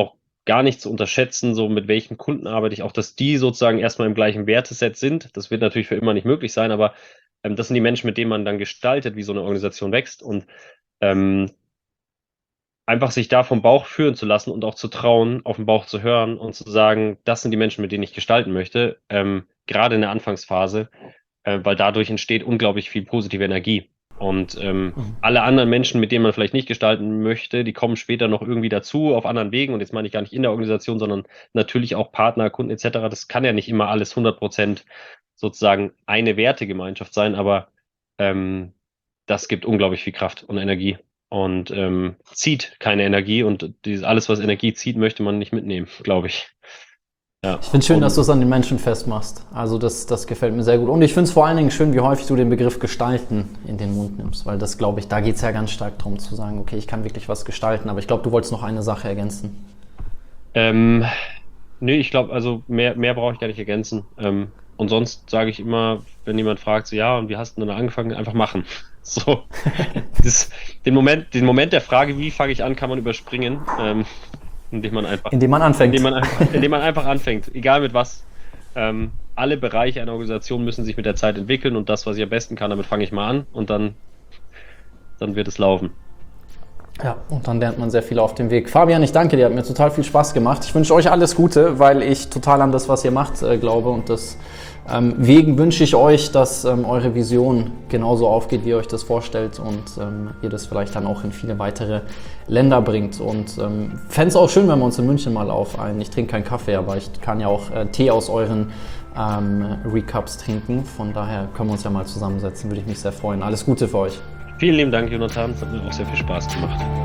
gar nicht zu unterschätzen, so mit welchen Kunden arbeite ich, auch dass die sozusagen erstmal im gleichen Werteset sind. Das wird natürlich für immer nicht möglich sein, aber ähm, das sind die Menschen, mit denen man dann gestaltet, wie so eine Organisation wächst und ähm, einfach sich da vom Bauch führen zu lassen und auch zu trauen, auf den Bauch zu hören und zu sagen, das sind die Menschen, mit denen ich gestalten möchte, ähm, gerade in der Anfangsphase, äh, weil dadurch entsteht unglaublich viel positive Energie. Und ähm, mhm. alle anderen Menschen, mit denen man vielleicht nicht gestalten möchte, die kommen später noch irgendwie dazu auf anderen Wegen. Und jetzt meine ich gar nicht in der Organisation, sondern natürlich auch Partner, Kunden et cetera. Das kann ja nicht immer alles hundert Prozent sozusagen eine Wertegemeinschaft sein, aber ähm, das gibt unglaublich viel Kraft und Energie und ähm, zieht keine Energie. Und dieses, alles, was Energie zieht, möchte man nicht mitnehmen, glaube ich. Ja. Ich finde es schön, und dass du es an den Menschen festmachst. Also das, das gefällt mir sehr gut. Und ich finde es vor allen Dingen schön, wie häufig du den Begriff gestalten in den Mund nimmst. Weil das, glaube ich, da geht es ja ganz stark darum zu sagen, okay, ich kann wirklich was gestalten. Aber ich glaube, du wolltest noch eine Sache ergänzen. Ähm, nee, ich glaube, also mehr, mehr brauche ich gar nicht ergänzen. Ähm, und sonst sage ich immer, wenn jemand fragt, so ja, und wie hast du denn angefangen, einfach machen. So, das, den Moment, den Moment der Frage, wie fange ich an, kann man überspringen. Ähm, Indem man einfach, indem man anfängt. Indem man einfach, indem man einfach anfängt, egal mit was. Ähm, alle Bereiche einer Organisation müssen sich mit der Zeit entwickeln und das, was ich am besten kann, damit fange ich mal an und dann, dann wird es laufen. Ja, und dann lernt man sehr viel auf dem Weg. Fabian, ich danke dir, hat mir total viel Spaß gemacht. Ich wünsche euch alles Gute, weil ich total an das, was ihr macht, äh, glaube und das Ähm, wegen wünsche ich euch, dass ähm, eure Vision genauso aufgeht, wie ihr euch das vorstellt und ähm, ihr das vielleicht dann auch in viele weitere Länder bringt. Und ähm, fände es auch schön, wenn wir uns in München mal auf einen, ich trinke keinen Kaffee, aber ich kann ja auch äh, Tee aus euren ähm, Recaps trinken. Von daher können wir uns ja mal zusammensetzen, würde ich mich sehr freuen. Alles Gute für euch. Vielen lieben Dank, Jonathan. Es hat mir auch sehr viel Spaß gemacht.